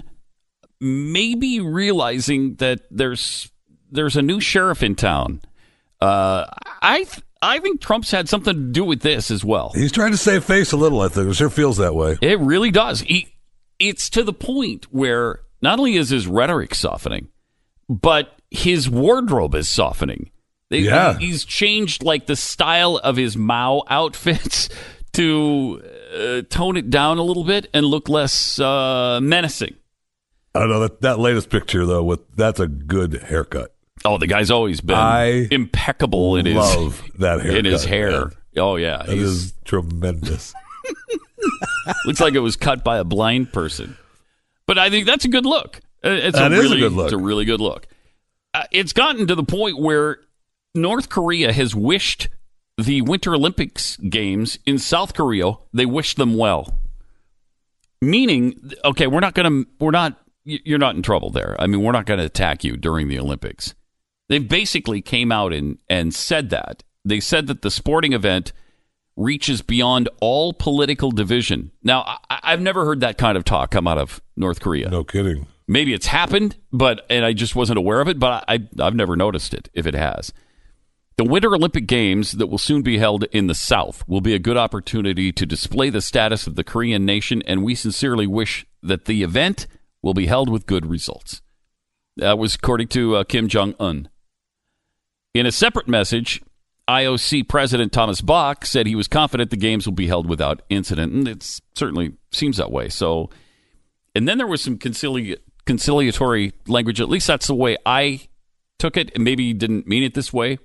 may be realizing that there's there's a new sheriff in town. Uh, I th- I think Trump's had something to do with this as well. He's trying to save face a little, I think. It sure feels that way. It really does. He, it's to the point where not only is his rhetoric softening, but his wardrobe is softening. They, yeah. He's changed like the style of his Mao outfits to uh, tone it down a little bit and look less uh, menacing. I don't know. That, that latest picture, though, with that's a good haircut. Oh, the guy's always been I impeccable in his, love that haircut, in his hair. Man. Oh, yeah. That is tremendous. Looks like it was cut by a blind person. But I think that's a good look. It's that a is really, a good look. It's a really good look. Uh, it's gotten to the point where North Korea has wished the Winter Olympics games in South Korea, they wish them well. Meaning, okay, we're not going to, we're not, you're not in trouble there. I mean, we're not going to attack you during the Olympics. They basically came out and, and said that. They said that the sporting event reaches beyond all political division. Now, I, I've never heard that kind of talk come out of North Korea. No kidding. Maybe it's happened, but and I just wasn't aware of it, but I, I've never noticed it if it has. The Winter Olympic Games that will soon be held in the South will be a good opportunity to display the status of the Korean nation, and we sincerely wish that the event will be held with good results. That was according to uh, Kim Jong-un. In a separate message, I O C President Thomas Bach said he was confident the games will be held without incident, and it certainly seems that way. So, and then there was some concili- conciliatory language. At least that's the way I took it, and maybe he didn't mean it this way.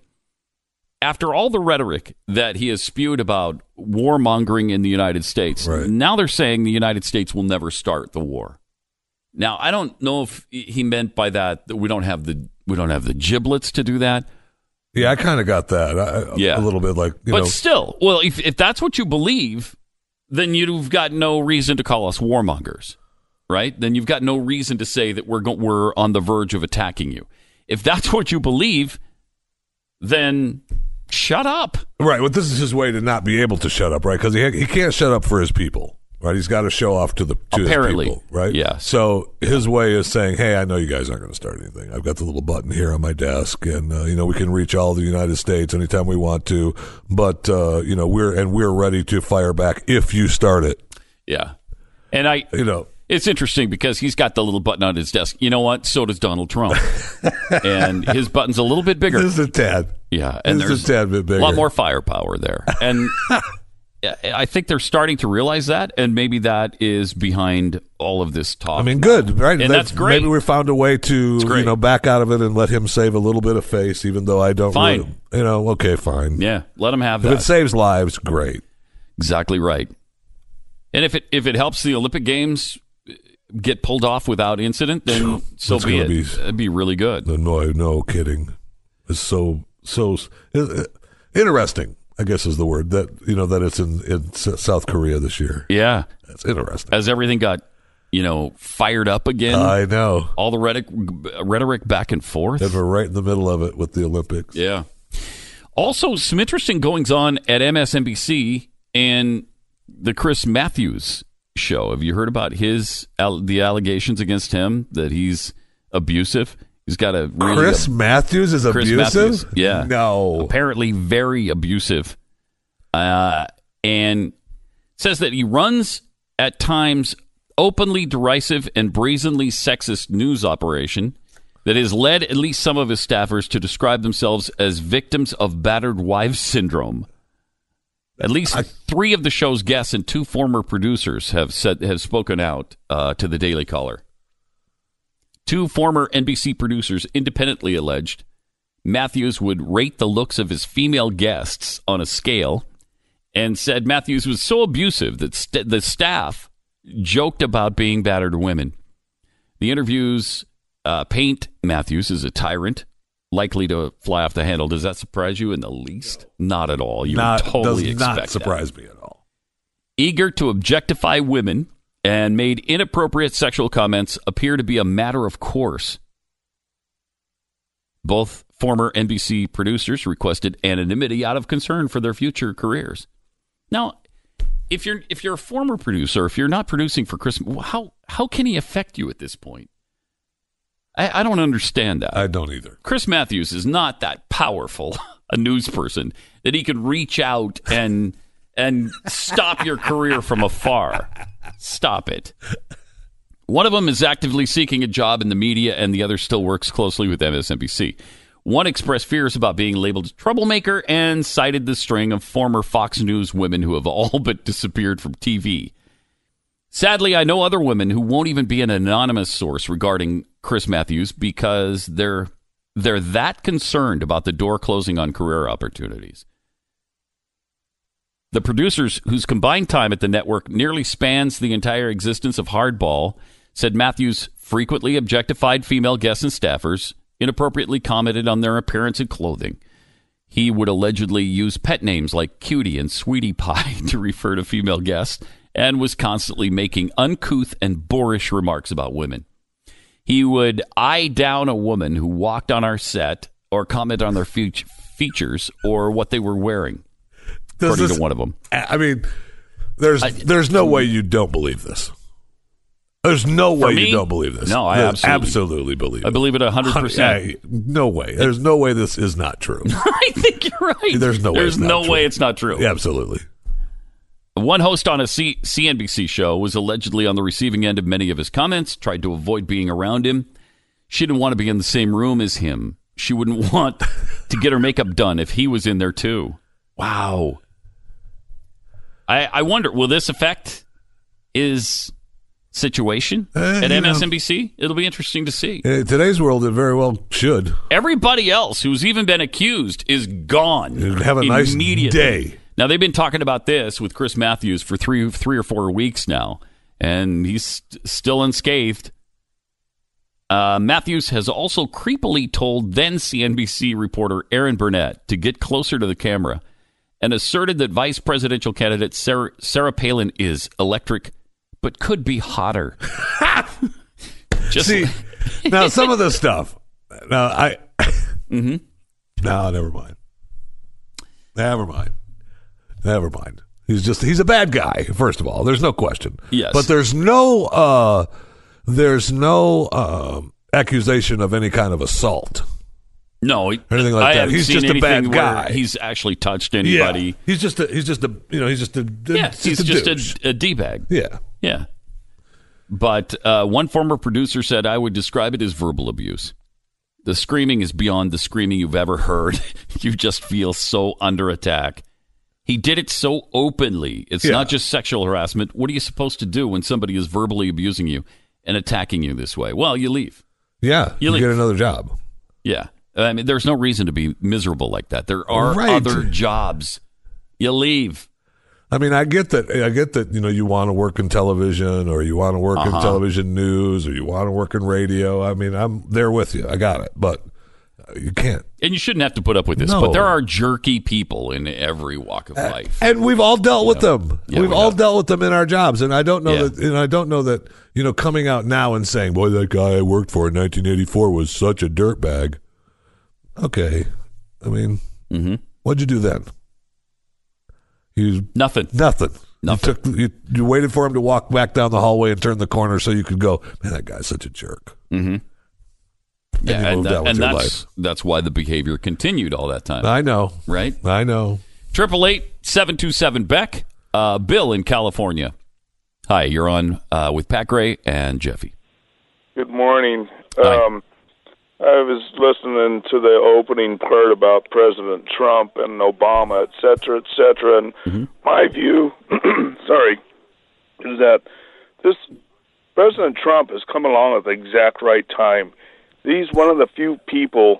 After all the rhetoric that he has spewed about warmongering in the United States, right. Now they're saying the United States will never start the war. Now, I don't know if he meant by that that we don't have the we don't have the giblets to do that. Yeah, I kind of got that. I, yeah. A little bit like, you but know. still, well, if if that's what you believe, then you've got no reason to call us warmongers, right? Then you've got no reason to say that we're go- we're on the verge of attacking you. If that's what you believe, then shut up. Right. Well, this is his way to not be able to shut up, right? Because he he can't shut up for his people, right? He's got to show off to the to Apparently, his people, right? Yeah. So his way is saying, "Hey, I know you guys aren't going to start anything. I've got the little button here on my desk, and uh, you know we can reach all the United States anytime we want to. But uh, you know we're and we're ready to fire back if you start it." Yeah. And I, you know, It's interesting because he's got the little button on his desk. You know what? So does Donald Trump. And his button's a little bit bigger. This is a tad. Yeah. And this there's is a tad bit bigger. A lot more firepower there. And I think they're starting to realize that, and maybe that is behind all of this talk. I mean, good, right? And that's great. Maybe we found a way to, you know, back out of it and let him save a little bit of face, even though I don't Fine. really, you know, okay, fine. Yeah, let him have if that. If it saves lives, great. Exactly right. And if it if it helps the Olympic Games get pulled off without incident, then so It's be gonna it. be- That'd be really good. No, no kidding. It's so, so uh, interesting, I guess is the word, that, you know, that it's in, in S- South Korea this year. Yeah. That's interesting. As everything got, you know, fired up again. I know. All the rhetoric, rhetoric back and forth. And we're right in the middle of it with the Olympics. Yeah. Also, some interesting goings on at M S N B C and the Chris Matthews show. Have you heard about his the allegations against him that he's abusive? He's got a really Chris ab- Matthews is Chris abusive? Matthews, yeah. No. Apparently very abusive. Uh, and says that he runs at times openly derisive and brazenly sexist news operation that has led at least some of his staffers to describe themselves as victims of battered wives syndrome. At least three of the show's guests and two former producers have said have spoken out uh, to the Daily Caller. Two former N B C producers independently alleged Matthews would rate the looks of his female guests on a scale, and said Matthews was so abusive that st- the staff joked about being battered women. The interviews uh, paint Matthews as a tyrant, likely to fly off the handle. Does that surprise you in the least? Not at all. You Not, would totally does expect not surprise that. me at all. Eager to objectify women and made inappropriate sexual comments appear to be a matter of course. Both former N B C producers requested anonymity out of concern for their future careers. Now, if you're if you're a former producer, if you're not producing for Chris, how how can he affect you at this point? I, I don't understand that. I don't either. Chris Matthews is not that powerful a news person that he could reach out and and stop your career from afar. Stop it. One of them is actively seeking a job in the media, and the other still works closely with M S N B C. One expressed fears about being labeled a troublemaker and cited the string of former Fox News women who have all but disappeared from T V. Sadly, I know other women who won't even be an anonymous source regarding Chris Matthews because they're they're that concerned about the door closing on career opportunities. The producers, whose combined time at the network nearly spans the entire existence of Hardball, said Matthews frequently objectified female guests and staffers, inappropriately commented on their appearance and clothing. He would allegedly use pet names like Cutie and Sweetie Pie to refer to female guests, and was constantly making uncouth and boorish remarks about women. He would eye down a woman who walked on our set or comment on their fe- features or what they were wearing, Does according this- to one of them. I mean, there's there's no way you don't believe this. There's no For way me? you don't believe this. No, I There's absolutely- absolutely believe it. I believe it one hundred percent. I- No way. There's no way this is not true. I think you're right. There's no way There's it's not no true. way it's not true. Yeah, absolutely. One host on a C- CNBC show was allegedly on the receiving end of many of his comments, tried to avoid being around him. She didn't want to be in the same room as him. She wouldn't want to get her makeup done if he was in there too. Wow. I, I wonder, will this affect his situation Uh, at you M S N B know. C? It'll be interesting to see. In today's world, it very well should. Everybody else who's even been accused is gone. Have a nice immediately. day. Now, they've been talking about this with Chris Matthews for three, three or four weeks now, and he's st- still unscathed. Uh, Matthews has also creepily told then C N B C reporter Aaron Burnett to get closer to the camera and asserted that vice presidential candidate Sarah, Sarah Palin is electric but could be hotter. Just See, now some of this stuff. Now I. mm-hmm. No, never mind. Never mind. Never mind. He's just he's a bad guy. First of all, there's no question. Yes. But there's no uh, there's no uh, accusation of any kind of assault. No, or anything like I that. haven't He's seen just a anything bad where guy. He's actually touched anybody. Yeah. He's just a he's just a you know he's just a Yeah, just he's a just douche. a, a D-bag. Yeah. Yeah. But uh, one former producer said, I would describe it as verbal abuse. The screaming is beyond the screaming you've ever heard. You just feel so under attack. He did it so openly. It's Yeah. not just sexual harassment. What are you supposed to do when somebody is verbally abusing you and attacking you this way? Well, you leave. Yeah, You you, leave. get another job. Yeah. I mean, there's no reason to be miserable like that. There are Right. other jobs. You leave. I mean, I get that. I get that. You know, you want to work in television, or you want to work Uh-huh. in television news, or you want to work in radio. I mean, I'm there with you. I got it, but you can't. And you shouldn't have to put up with this. No. But there are jerky people in every walk of life. And we've all dealt with them. Yeah, we've we all have. dealt with them in our jobs. And I don't know Yeah. that. And I don't know that. You know, coming out now and saying, "Boy, that guy I worked for in nineteen eighty-four was such a dirtbag." Okay, I mean, mm-hmm. what'd you do then? You nothing. Nothing. Nothing. You, took, you, you waited for him to walk back down the hallway and turn the corner so you could go, man, that guy's such a jerk. Mm-hmm. And Yeah, you and, moved that- on with and your that's life. that's why the behavior continued all that time. I know. Right? I know. Triple eight seven two seven Beck. Uh, Bill in California. Hi, you're on uh, with Pat Gray and Jeffy. Good morning. Um, I was listening to the opening part about President Trump and Obama, et cetera, et cetera, and Mm-hmm. my view, sorry, is that this President Trump has come along at the exact right time. He's one of the few people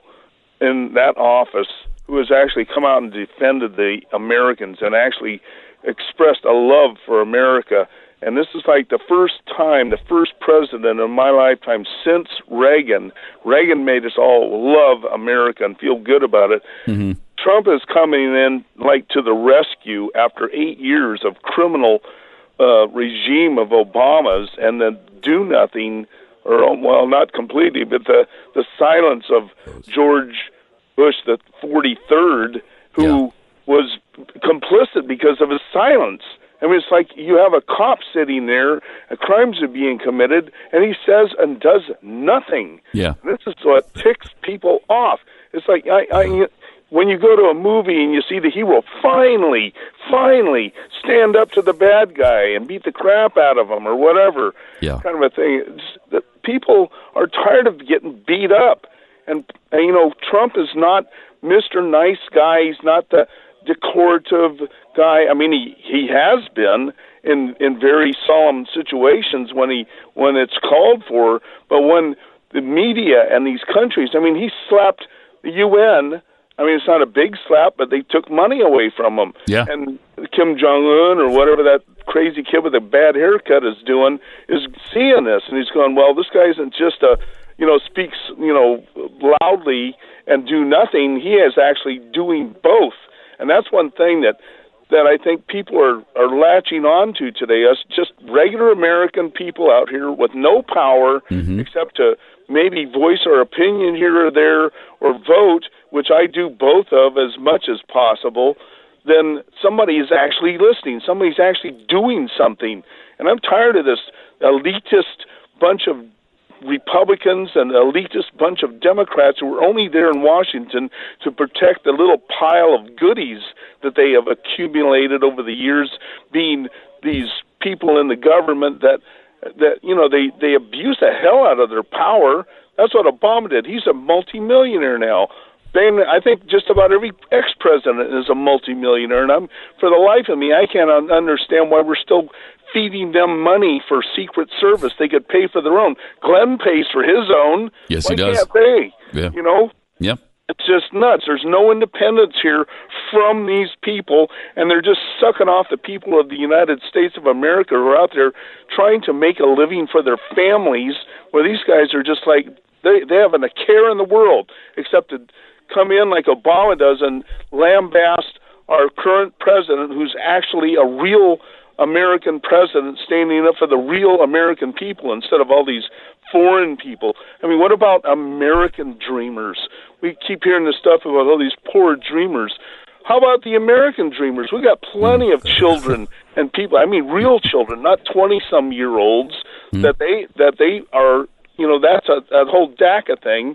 in that office who has actually come out and defended the Americans and actually expressed a love for America. And this is like the first time, the first president in my lifetime since Reagan. Reagan made us all love America and feel good about it. Mm-hmm. Trump is coming in like to the rescue after eight years of criminal uh, regime of Obama's and the do nothing, or well, not completely, but the the silence of George Bush the forty-third, who yeah. was complicit because of his silence. I mean, it's like you have a cop sitting there, and crimes are being committed, and he says and does nothing. Yeah. This is what ticks people off. It's like I, I, when you go to a movie and you see the hero finally, finally stand up to the bad guy and beat the crap out of him or whatever, yeah. kind of a thing. It's, the people are tired of getting beat up. And, and, you know, Trump is not Mister Nice Guy. He's not the decorative guy. I mean, he, he has been in in very solemn situations when he when it's called for, but when the media and these countries, I mean, he slapped the U N. I mean, it's not a big slap, but they took money away from him. Yeah. And Kim Jong-un or whatever that crazy kid with a bad haircut is doing is seeing this, and he's going, well, this guy isn't just a, you know, speaks, you know, loudly and do nothing. He is actually doing both. And that's one thing that that I think people are, are latching on to today, us just regular American people out here with no power mm-hmm. except to maybe voice our opinion here or there or vote, which I do both of as much as possible. Then somebody is actually listening. Somebody's actually doing something. And I'm tired of this elitist bunch of Republicans and elitist bunch of Democrats who are only there in Washington to protect the little pile of goodies that they have accumulated over the years, being these people in the government that, that you know, they, they abuse the hell out of their power. That's what Obama did. He's a multimillionaire now. Ben, I think just about every ex-president is a multimillionaire, and I'm, for the life of me, I can't un- understand why we're still feeding them money for Secret Service. They could pay for their own. Glenn pays for his own. Yes, why he does. Can't they? Yeah. You know? Yep. It's just nuts. There's no independence here from these people, and they're just sucking off the people of the United States of America who are out there trying to make a living for their families, where these guys are just like, they, they haven't a care in the world except to come in like Obama does and lambaste our current president, who's actually a real American president standing up for the real American people instead of all these foreign people. I mean, what about American dreamers? We keep hearing this stuff about all these poor dreamers. How about the American dreamers? We got plenty of children and people, I mean real children, not twenty-some-year-olds, mm. that they that they are, you know, that's a, that whole DACA thing.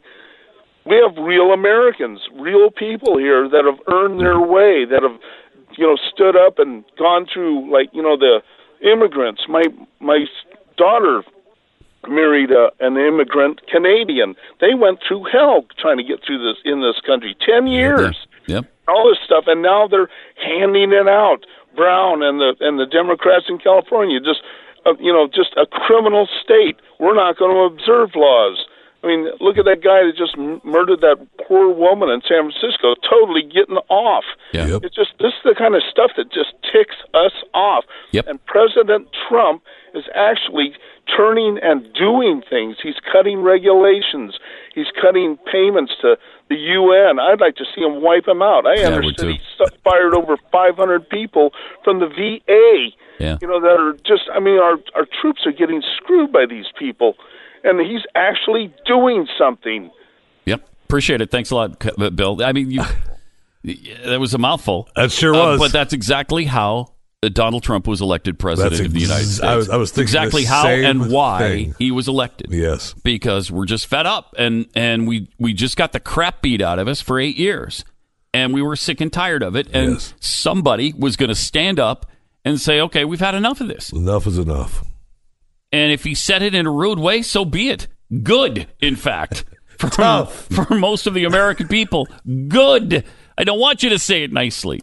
We have real Americans, real people here that have earned their way, that have, you know, stood up and gone through, like, you know, the immigrants. My my daughter married uh, an immigrant Canadian. They went through hell trying to get through this in this country. Ten years. Yep. All this stuff, and now they're handing it out. Brown and the and the Democrats in California, just uh, you know, just a criminal state. We're not going to observe laws. I mean, look at that guy that just m- murdered that poor woman in San Francisco, totally getting off. Yeah. Yep. It's just, this is the kind of stuff that just ticks us off. Yep. And President Trump is actually turning and doing things. He's cutting regulations. He's cutting payments to the U N. I'd like to see him wipe them out. I Yeah, understand he fired over five hundred people from the V A. Yeah. You know, that are just, I mean, our, our troops are getting screwed by these people. And he's actually doing something. Yep. Appreciate it. Thanks a lot, Bill. I mean, you, that was a mouthful. That sure uh, was. But that's exactly how Donald Trump was elected president That's of the United ex- States. I was- I was thinking exactly the how same and why thing. he was elected. Yes. Because we're just fed up, and, and we, we just got the crap beat out of us for eight years. And we were sick and tired of it. And Yes. somebody was going to stand up and say, okay, we've had enough of this. Enough is enough. And if he said it in a rude way, so be it. Good, in fact. For, for most of the American people, good. I don't want you to say it nicely.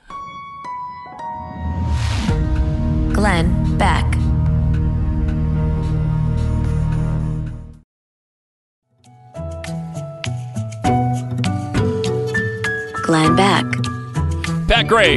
Glenn Beck. Glenn Beck. Pat Gray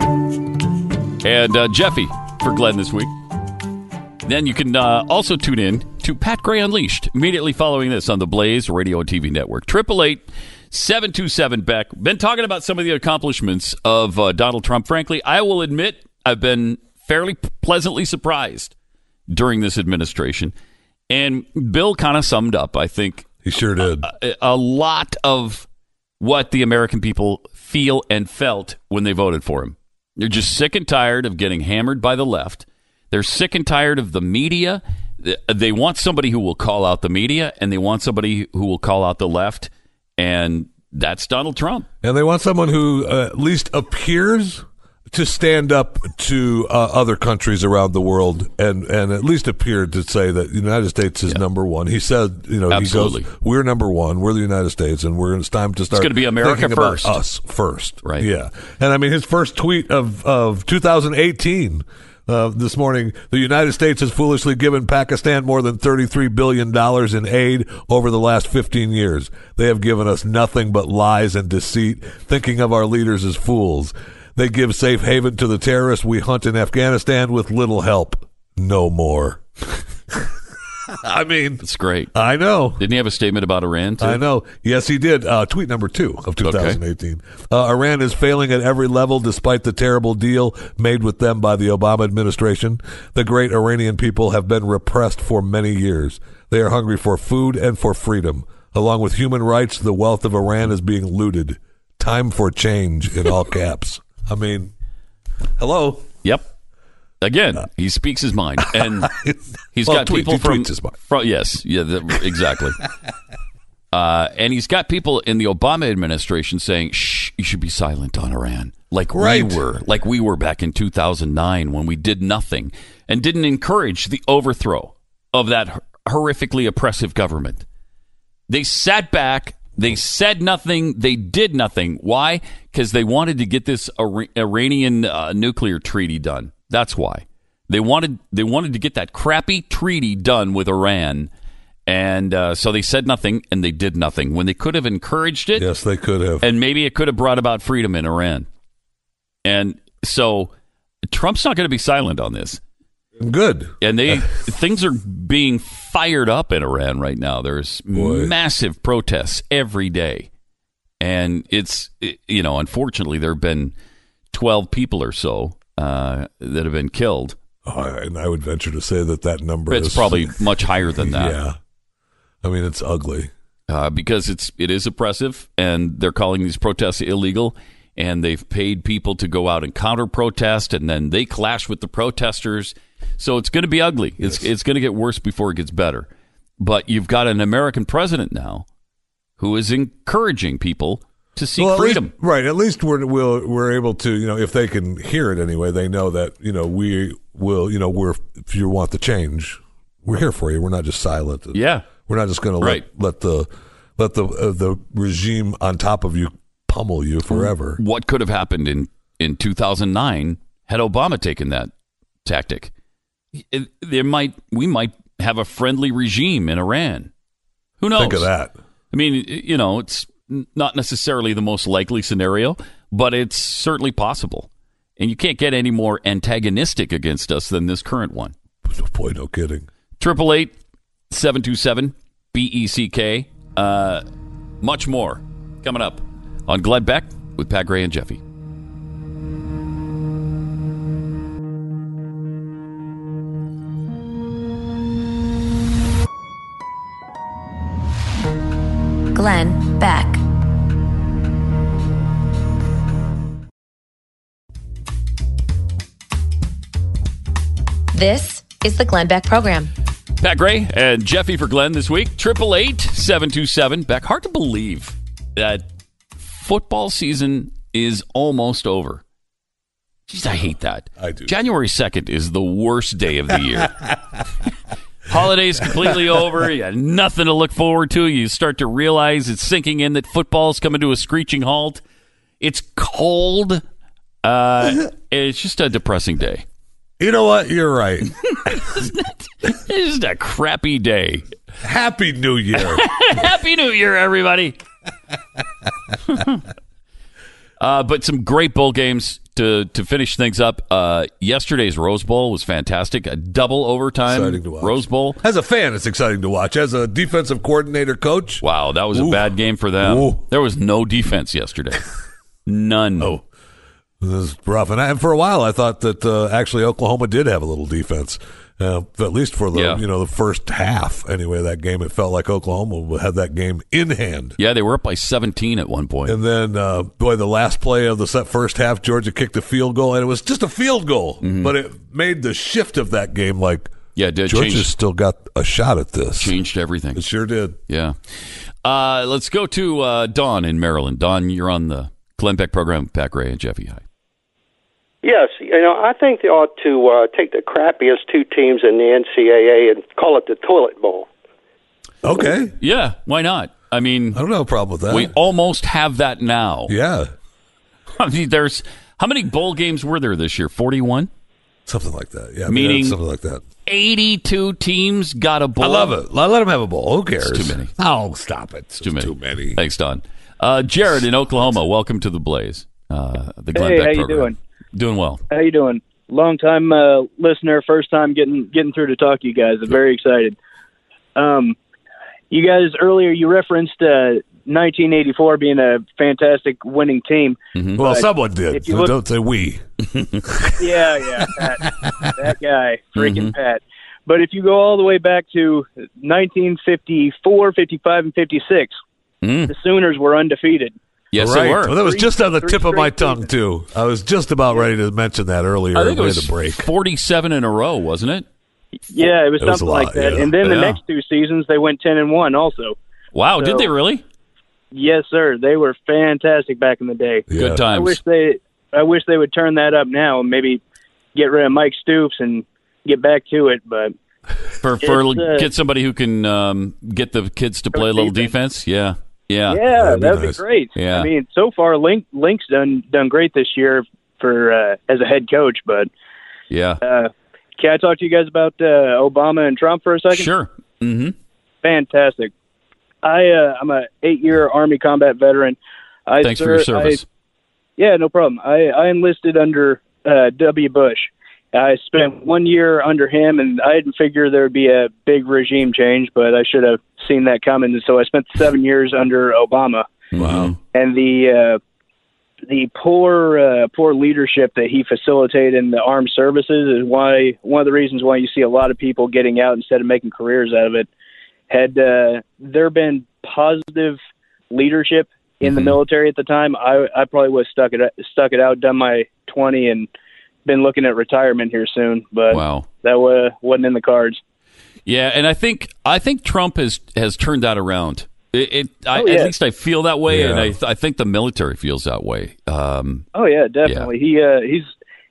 and uh, Jeffy for Glenn this week. Then you can uh, also tune in to Pat Gray Unleashed immediately following this on the Blaze Radio and T V network. triple eight seven two seven Beck. Been talking about some of the accomplishments of uh, Donald Trump. Frankly, I will admit I've been fairly pleasantly surprised during this administration. And Bill kind of summed up, I think. He sure did. A, a lot of what the American people feel and felt when they voted for him. They're just sick and tired of getting hammered by the left. They're sick and tired of the media. They want somebody who will call out the media, and they want somebody who will call out the left, and that's Donald Trump. And they want someone who uh, at least appears to stand up to uh, other countries around the world and, and at least appeared to say that the United States is yeah. number one. He said, you know, Absolutely. he goes, we're number one. We're the United States, and we're it's time to start it's going to be America thinking first. about us first. Right. Yeah. And I mean, his first tweet of, of two thousand eighteen uh, this morning, the United States has foolishly given Pakistan more than thirty-three billion dollars in aid over the last fifteen years. They have given us nothing but lies and deceit, thinking of our leaders as fools. They give safe haven to the terrorists we hunt in Afghanistan with little help. No more. I mean, it's great. I know. Didn't he have a statement about Iran, too? I know. Yes, he did. Uh, tweet number two of two thousand eighteen. Okay. Uh, Iran is failing at every level despite the terrible deal made with them by the Obama administration. The great Iranian people have been repressed for many years. They are hungry for food and for freedom. Along with human rights, the wealth of Iran is being looted. Time for change in all caps. I mean, hello. Yep. Again, he speaks his mind, and he's well, got tweet, people he from, tweets his mind. from yes, yeah, the, exactly. uh, and he's got people in the Obama administration saying, "Shh, you should be silent on Iran," like right. we were, like we were back in two thousand nine when we did nothing and didn't encourage the overthrow of that horrifically oppressive government. They sat back. They said nothing. They did nothing. Why? Because they wanted to get this Iranian uh, nuclear treaty done. That's why. They wanted they wanted to get that crappy treaty done with Iran. And uh, so they said nothing, and they did nothing. When they could have encouraged it. Yes, they could have. And maybe it could have brought about freedom in Iran. And so Trump's not going to be silent on this. Good. And they things are being fired up in Iran right now. There's Boy. massive protests every day. And it's, you know, unfortunately, there have been twelve people or so uh, that have been killed. Oh, and I would venture to say that that number it's is... probably much higher than that. Yeah. I mean, it's ugly. Uh, because it's it is oppressive, and they're calling these protests illegal. And they've paid people to go out and counter-protest, and then they clash with the protesters. So it's going to be ugly. Yes. It's it's going to get worse before it gets better. But you've got an American president now who is encouraging people to seek well, at freedom. Least, right. At least we're we'll, we're able to, you know, if they can hear it anyway, they know that, you know, we will, you know, we're if you want the change, we're here for you. We're not just silent. Yeah. We're not just going to Right. let let the let the uh, the regime on top of you pummel you forever. What could have happened in, in two thousand nine had Obama taken that tactic? It, there might we might have a friendly regime in Iran. Who knows? Think of that. I mean, you know, it's not necessarily the most likely scenario, but it's certainly possible. And you can't get any more antagonistic against us than this current one. Boy, no kidding. Triple eight seven two seven B E C K. Uh, much more coming up on Glenn Beck with Pat Gray and Jeffy. Glenn Beck. This is the Glenn Beck Program. Pat Gray and Jeffy for Glenn this week. Triple eight seven two seven. Beck, hard to believe that football season is almost over. Jeez, I hate that. I do. January second is the worst day of the year. Holidays completely over. You got nothing to look forward to. You start to realize it's sinking in that football's coming to a screeching halt. It's cold. Uh, it's just a depressing day. You know what? You're right. It's just a crappy day. Happy New Year. Happy New Year, everybody. uh, but some great bowl games to, to finish things up. Uh, yesterday's Rose Bowl was fantastic. A double overtime Exciting to watch. Rose Bowl. As a fan, it's exciting to watch. As a defensive coordinator coach. Wow, that was Ooh. a bad game for them. Ooh. There was no defense yesterday. None. Oh. This is rough. And, I, and for a while, I thought that uh, actually Oklahoma did have a little defense, uh, at least for the Yeah. you know the first half. Anyway, of that game, it felt like Oklahoma had that game in hand. Yeah, they were up by seventeen at one point. And then, uh, boy, the last play of the set first half, Georgia kicked a field goal, and it was just a field goal, Mm-hmm. but it made the shift of that game like Yeah, it did. Georgia's Changed, still got a shot at this. changed everything. It sure did. Yeah. Uh, let's go to uh, Dawn in Maryland. Dawn, you're on the Glenn Beck program with Pat Gray and Jeffy. Hi. Yes, you know, I think they ought to uh, take the crappiest two teams in the N C double A and call it the Toilet Bowl. Okay. Yeah, why not? I mean, I don't have a problem with that. we almost have that now. Yeah. I mean, there's how many bowl games were there this year? forty-one? Something like that. Yeah. Meaning yeah, something like that. eighty-two teams got a bowl. I love it. Let them have a bowl. Who cares? It's too many. Oh, stop it. It's too many. Too many. Thanks, Don. Uh, Jared in Oklahoma, welcome to the Blaze. Uh, the Glenn Hey, Beck how you program. doing? Doing well. How you doing? Long time uh, listener, first time getting getting through to talk to you guys. I'm very excited. Um, you guys earlier you referenced uh, nineteen eighty-four being a fantastic winning team. Mm-hmm. Well, But someone did. if you So look- don't say we. Yeah, yeah, Pat. That guy, freaking Mhm. Pat. But if you go all the way back to nineteen fifty-four, fifty-five, and fifty-six, Mm. the Sooners were undefeated. Yes, right. they were. Well, that was Three- just on the three tip of my straight tongue, too. I was just about ready to mention that earlier. I think it We was had a break. forty-seven in a row, wasn't it? Yeah, it was It was something a lot, like that. yeah. And then the Yeah. next two seasons, they went ten and one. Also, Wow, did So- they really? yes, sir, they were fantastic back in the day. Yeah. Good I times. wish they, I wish they would turn that up now and maybe get rid of Mike Stoops and get back to it. But For for It's, uh, get somebody who can um, get the kids to play a little defense. Yeah, yeah, yeah, that'd that'd be be, nice. great. Yeah. I mean, so far, Link Link's done done great this year for uh, as a head coach. But yeah. uh, can I talk to you guys about uh, Obama and Trump for a second? Sure. Mm-hmm. Fantastic. I uh, I'm a eight year Army combat veteran. I Thanks for your ser- service. I, yeah, no problem. I, I enlisted under uh, W. Bush. I spent one year under him, and I didn't figure there would be a big regime change, but I should have seen that coming. And so I spent seven years under Obama. Wow. And the uh, the poor uh, poor leadership that he facilitated in the armed services is why one of the reasons why you see a lot of people getting out instead of making careers out of it. Had uh, there been positive leadership in the Mhm. military at the time, I, I probably would have stuck it stuck it out, done my twenty, and been looking at retirement here soon. But Wow. that uh, wasn't in the cards. Yeah, and I think I think Trump has has turned that around. It, it I, Oh, yeah. At least I feel that way, and Yeah. I I think the military feels that way. Um, Oh yeah, definitely. He uh, he's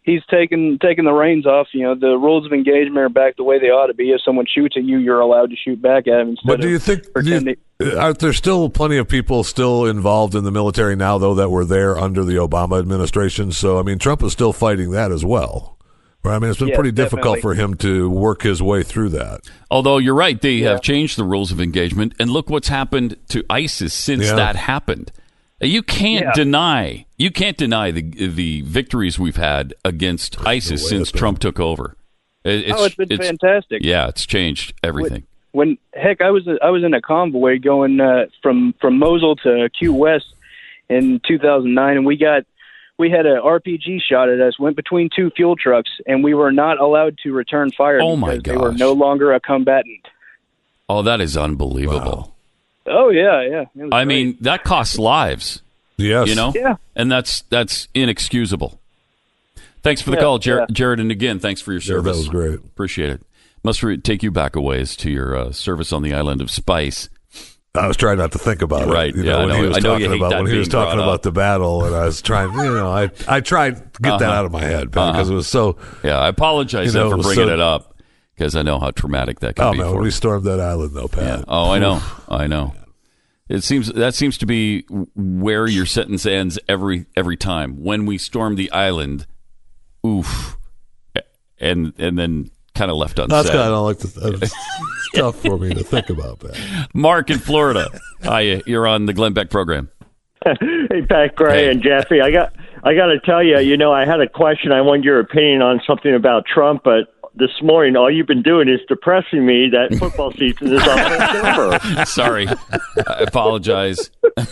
he's taken taken the reins off. You know, the rules of engagement are back the way they ought to be. If someone shoots at you, you're allowed to shoot back at him. But do you think, do you, aren't there still plenty of people still involved in the military now, though, that were there under the Obama administration? So, I mean, Trump is still fighting that as well. Right? I mean, it's been Yeah, pretty difficult definitely. for him to work his way through that. Although you're right, they have changed the rules of engagement, and look what's happened to ISIS since Yeah. that happened. You can't Yeah. deny you can't deny the the victories we've had against ISIS since Trump took over. It- oh, it's been fantastic. Yeah, it's changed everything. When heck, I was I was in a convoy going uh, from from Mosul to Q West in two thousand nine, and we got we had an R P G shot at us. Went between two fuel trucks, and we were not allowed to return fire Oh, my because they were gosh. no longer a combatant. Oh, that is unbelievable. Oh yeah, yeah. It was I great. mean, that costs lives. Yes. You know? Yeah. And that's that's inexcusable. Thanks for the Yeah, call, Jared. yeah. Jared, and again, thanks for your Yeah, that service. was great. Appreciate it. Must re- take you back a ways to your uh, service on the island of Spice. I was trying not to think about Right, it. You yeah, know, I when he know- was I know you talking hate about that when he was being talking brought about up. the battle, and I was trying, you know, I I tried to get that Uh-huh. out of my head because Uh-huh. it was so. Yeah, I apologize You know, uh, for it was bringing so- it up because I know how traumatic that can Oh be man, for when we you. stormed that island, though, Pat. Yeah. Oh, I know. I know. It seems that seems to be where your sentence ends every every time. When we stormed the island, oof, and and then kind of left unsaid. That's kind of like the, it's tough for me to think about that. Mark in Florida. Hi, you're on the Glenn Beck program. Hey, Pat Gray Hey. and Jeffy, I got I got to tell you, you know, I had a question. I wanted your opinion on something about Trump, but this morning, all you've been doing is depressing me. That football season is almost over. Sorry, I apologize.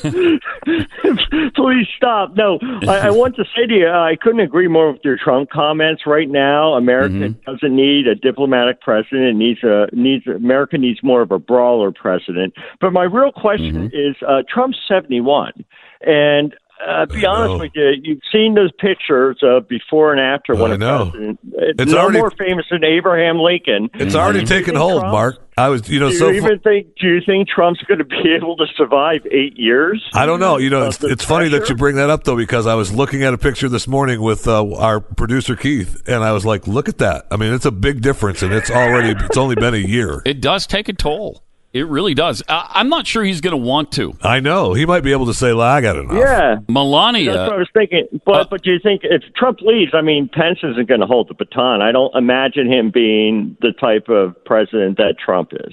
Please stop. No, I, I want to say to you, I couldn't agree more with your Trump comments. Right now, America Mm-hmm. doesn't need a diplomatic president. It needs a needs America needs more of a brawler president. But my real question Mm-hmm. is, uh, Trump's seventy-one, and uh, be I honest know. with you, you've seen those pictures of before and after when I a know. president. It's It's no already- more famous than Abraham Lincoln. It's already Do you taken think hold, Trump- Mark. I was, you know, Do so. you fu- even think? Do you think Trump's going to be able to survive eight years? I don't know. You know, of it's, the it's funny that pressure? you bring that up, though, because I was looking at a picture this morning with uh, our producer Keith, and I was like, "Look at that! I mean, it's a big difference, and it's already it's only been a year." It does take a toll. It really does. I, I'm not sure he's going to want to. I know he might be able to say, well, "I got enough." Yeah, Melania. that's what I was thinking. But Uh, but do you think if Trump leaves, I mean, Pence isn't going to hold the baton. I don't imagine him being the type of president that Trump is,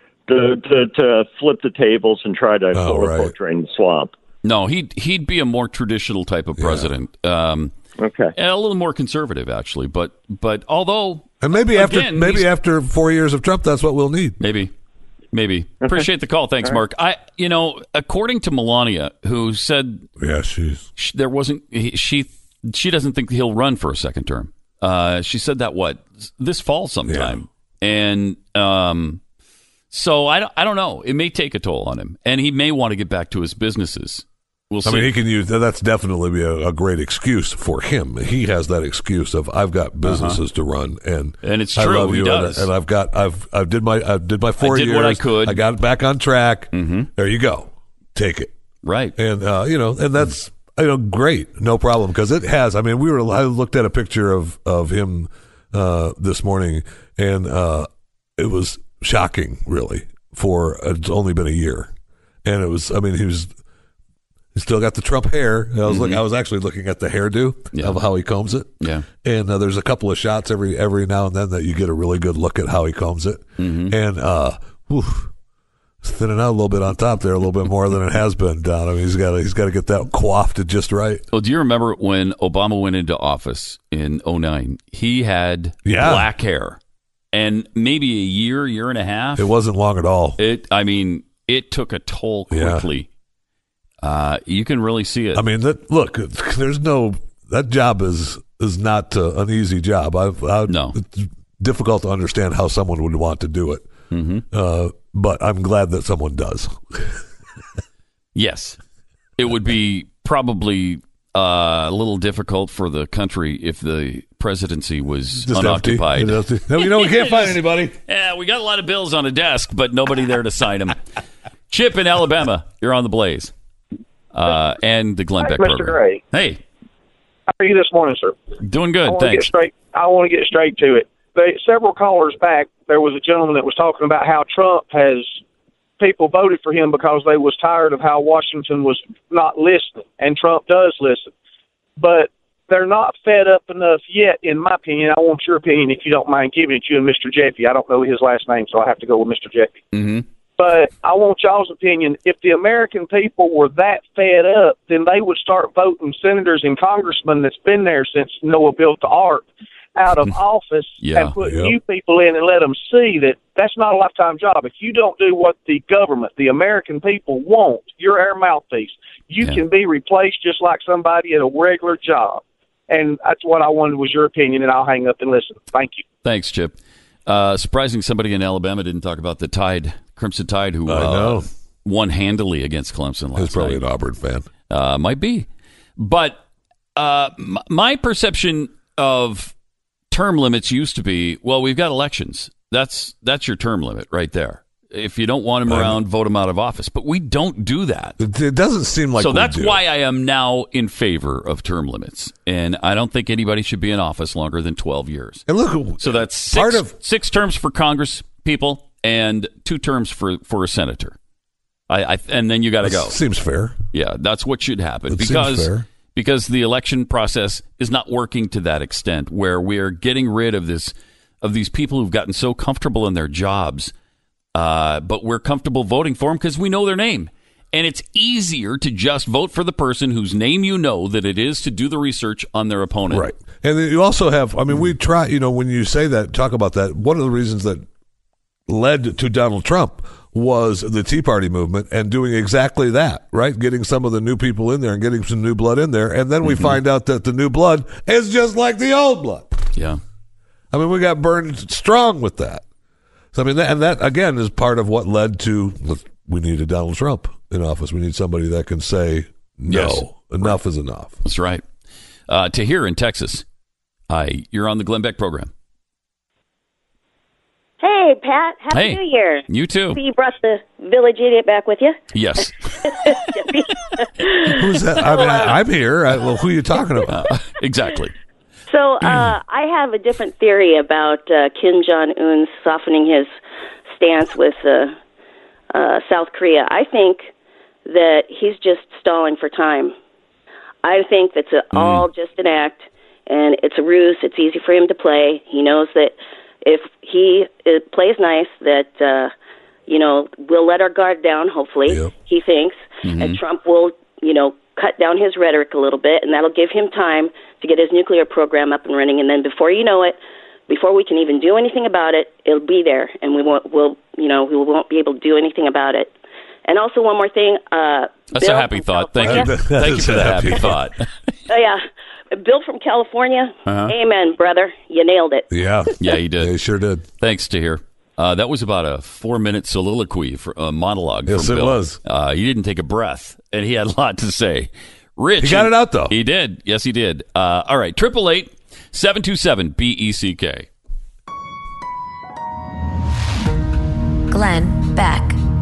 to to, to flip the tables and try to Oh, quote right. unquote drain the swamp. No, he'd he'd be a more traditional type of president. Um, Okay. and a little more conservative, actually. But but although And maybe after Again, maybe he's- after four years of Trump, that's what we'll need. maybe maybe appreciate the call. Thanks, Mark. I you know according to Melania, who said Yeah, she's sh- there wasn't he, she she doesn't think he'll run for a second term. Uh, she said that what this fall sometime, and um, so I don't I don't know. It may take a toll on him, and he may want to get back to his businesses. We'll see. I mean, he can use that's definitely be a, a great excuse for him. He has that excuse of I've got businesses to run, and Uh-huh. And it's I true, love he you, does. And, and I've got I've I did my I did my four did years. what I could. I got it back on track. Mm-hmm. There you go, take it. Right, and uh, you know, and that's you know great, no problem because it has. I mean, we were I looked at a picture of of him uh, this morning, and uh, it was shocking, really. For it's only been a year, and it was. I mean, he was. He still got the Trump hair. I was Mm-hmm. looking. I was actually looking at the hairdo Yeah. of how he combs it. Yeah. And uh, there's a couple of shots every every now and then that you get a really good look at how he combs it. Mm-hmm. And uh, whew, it's thinning out a little bit on top there, a little bit more than it has been down. I mean, he's got to, he's got to get that coiffed just right. Well, do you remember when Obama went into office in oh nine? He had Yeah. black hair, and maybe a year, year and a half. It wasn't long at all. It. I mean, it took a toll quickly. Uh, you can really see it. I mean, that look. There's no that job is is not uh, an easy job. I've, I No. It's difficult to understand how someone would want to do it. Mm-hmm. Uh, but I'm glad that someone does. Yes, it would be probably uh, a little difficult for the country if the presidency was Just unoccupied. empty. Empty. No, you know, we can't find anybody. Yeah, we got a lot of bills on a desk, but nobody there to sign them. Chip in Alabama, you're on the Blaze. Uh, and the Glenn Hi, Beck Mister program. Gray. Hey. How are you this morning, sir? Doing good, I want to get thanks. straight. I want to get straight to it. They, several callers back, there was a gentleman that was talking about how Trump has people voted for him because they was tired of how Washington was not listening, and Trump does listen. But they're not fed up enough yet, in my opinion. I want your opinion, if you don't mind giving it to you and Mister Jeffy. I don't know his last name, so I have to go with Mister Jeffy. Mm-hmm. But I want y'all's opinion. If the American people were that fed up, then they would start voting senators and congressmen that's been there since Noah built the ark out of office Yeah, and put yeah. new people in and let them see that that's not a lifetime job. If you don't do what the government, the American people want, you're our mouthpiece. You Yeah. can be replaced just like somebody at a regular job. And that's what I wanted was your opinion, and I'll hang up and listen. Thank you. Thanks, Chip. Uh, surprising somebody in Alabama didn't talk about the Tide, Crimson Tide, who I uh, know. won handily against Clemson last He's probably night. an Auburn fan. Uh, might be. But uh, m- my perception of term limits used to be, well, we've got elections. That's that's your term limit right there. If you don't want him around, vote him out of office. But we don't do that. It, it doesn't seem like so we that's do. why I am now in favor of term limits. And I don't think anybody should be in office longer than twelve years. And look, so that's six, part of- six terms for Congress people and two terms for, for a senator. I, I And then you got to go. Seems fair. Yeah, that's what should happen. It seems because fair. because the election process is not working to that extent where we are getting rid of this of these people who've gotten so comfortable in their jobs, uh, but we're comfortable voting for them because we know their name. And it's easier to just vote for the person whose name you know than it is to do the research on their opponent. Right. And then you also have, I mean, we try, you know, when you say that, talk about that, one of the reasons that led to Donald Trump was the Tea Party movement and doing exactly that, right? Getting some of the new people in there and getting some new blood in there. And then we Mm-hmm. find out that the new blood is just like the old blood. Yeah. I mean, we got burned strong with that. So, I mean, that, and that, again, is part of what led to, look, we need a Donald Trump in office. We need somebody that can say, no, Yes. enough is enough. That's right. Uh, Tahir in Texas. Hi, you're on the Glenn Beck program. Hey, Pat. Happy Hey. New Year. You too. So you brought the village idiot back with you? Yes. Who's that? I mean, I, I'm here. I, well, who are you talking about? Uh, exactly. So uh, I have a different theory about uh, Kim Jong-un softening his stance with uh, uh, South Korea. I think that he's just stalling for time. I think that's a, Mm. all just an act, and it's a ruse. It's easy for him to play. He knows that if he uh, plays nice, that, uh, you know, we'll let our guard down, hopefully, Yep. he thinks, Mm-hmm. and Trump will, you know, cut down his rhetoric a little bit, and that'll give him time to get his nuclear program up and running. And then before you know it, before we can even do anything about it, it'll be there, and we won't, we'll, you know, we won't be able to do anything about it. And also one more thing. Uh, That's Bill a happy from thought. Thank you. California- Thank you is for a the happy happy thought. Oh, yeah. Bill from California. Uh-huh. Amen, brother. You nailed it. Yeah. Yeah, you did. Yeah, he sure did. Thanks, Tahir. Uh, that was about a four-minute soliloquy, for a monologue Yes, from it Bill. was. Uh, he didn't take a breath, and he had a lot to say. Rich. He got it out, though. He did. Yes, he did. Uh, all right. triple eight seven two seven B E C K. Glenn Beck.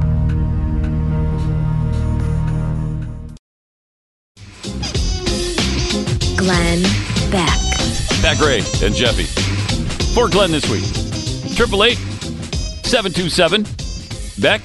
Glenn Beck. Pat Gray and Jeffy. For Glenn this week. triple eight seven two seven Beck.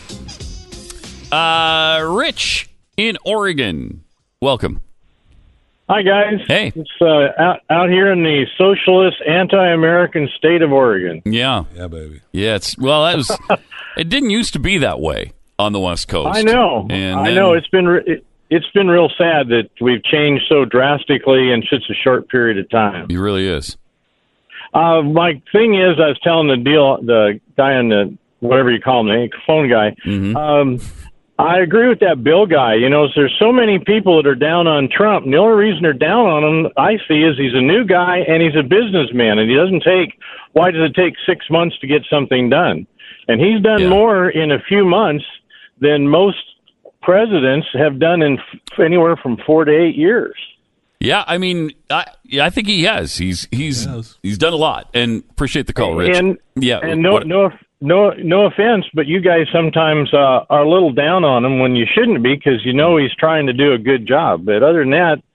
Uh, Rich in Oregon. Welcome. Hi, guys. Hey. It's uh, out, out here in the socialist, anti-American state of Oregon. Yeah. Yeah, baby. Yeah, it's well, that was. It didn't used to be that way on the West Coast. I know. And I then- know. It's been re- it, it's been real sad that we've changed so drastically in such a short period of time. It really is. Uh, my thing is, I was telling the deal, the guy on the whatever you call him, the phone guy. Mm-hmm. Um, I agree with that Bill guy. You know, there's so many people that are down on Trump, and the only reason they're down on him, I see, is he's a new guy and he's a businessman, and he doesn't take. Why does it take six months to get something done? And he's done Yeah. more in a few months than most presidents have done in f- anywhere from four to eight years. Yeah, I mean, I yeah, I think he has. He's he's he's done a lot, and appreciate the call, Rich. And yeah, and no what- no no no offense, but you guys sometimes uh, are a little down on him when you shouldn't be, because you know he's trying to do a good job. But other than that,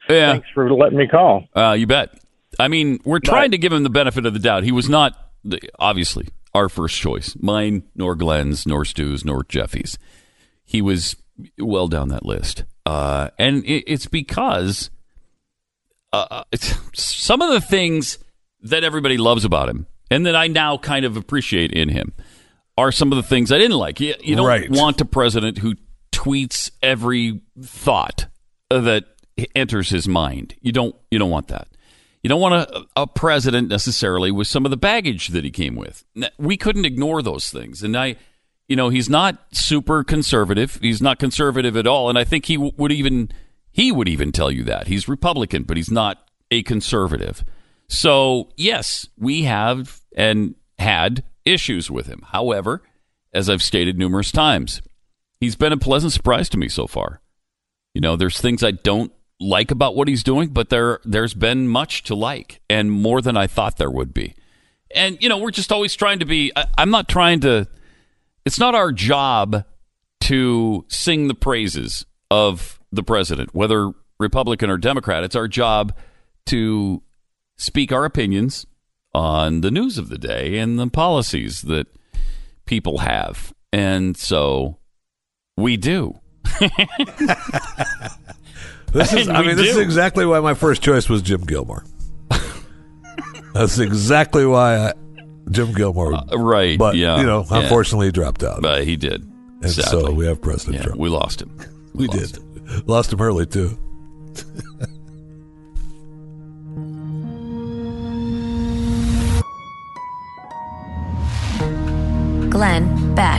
Yeah. Thanks for letting me call. Uh, you bet. I mean, we're trying to give him the benefit of the doubt. He was not, the, obviously, our first choice. Mine, nor Glenn's, nor Stu's, nor Jeffy's. He was well down that list. Uh, and it, it's because uh, it's some of the things that everybody loves about him and that I now kind of appreciate in him are some of the things I didn't like. You, you don't Right. want a president who tweets every thought that enters his mind. You don't. You don't want that. You don't want a, a president necessarily with some of the baggage that he came with. We couldn't ignore those things. And I, you know, he's not super conservative. He's not conservative at all. And I think he would even he would even tell you that he's Republican, but he's not a conservative. So yes, we have and had issues with him. However, as I've stated numerous times, he's been a pleasant surprise to me so far. You know, there's things I don't like about what he's doing, but there there's been much to like and more than I thought there would be. And, you know, we're just always trying to be, I, I'm not trying to, it's not our job to sing the praises of the president, whether Republican or Democrat. It's our job to speak our opinions on the news of the day and the policies that people have. And so we do. This is, I mean, this is exactly why my first choice was Jim Gilmore. That's exactly why I, Jim Gilmore. Uh, right. But, yeah. you know, yeah. unfortunately, he dropped out. But he did. And sadly. so we have President yeah, Trump. We lost him. We, we lost did. Him. Lost him early, too. Glenn Beck.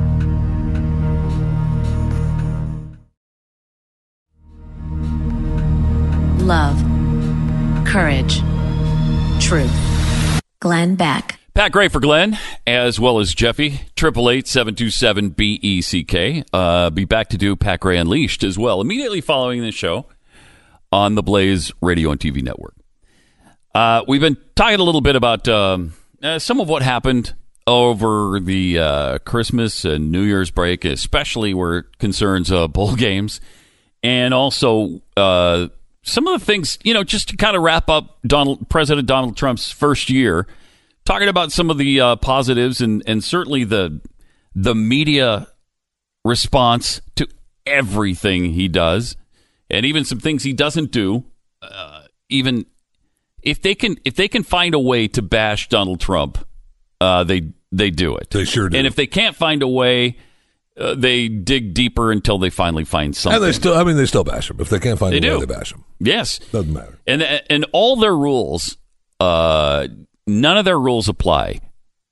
Love, courage, truth. Glenn Beck. Pat Gray for Glenn, as well as Jeffy. Triple eight seven two seven B E C K. Uh, be back to do Pat Gray Unleashed as well immediately following the show on the Blaze Radio and T V network. Uh, we've been talking a little bit about um, uh, some of what happened over the uh, Christmas and New Year's break, especially where it concerns uh, bowl games, and also uh, some of the things, you know, just to kind of wrap up Donald President Donald Trump's first year, talking about some of the uh, positives and, and certainly the the media response to everything he does, and even some things he doesn't do. Uh, even if they can, if they can find a way to bash Donald Trump, uh, they they do it. They sure do. And if they can't find a way, uh, they dig deeper until they finally find something. And they still, I mean, they still bash him. If they can't find They a do. way, they bash him. Yes, Doesn't matter. and and all their rules, uh, none of their rules apply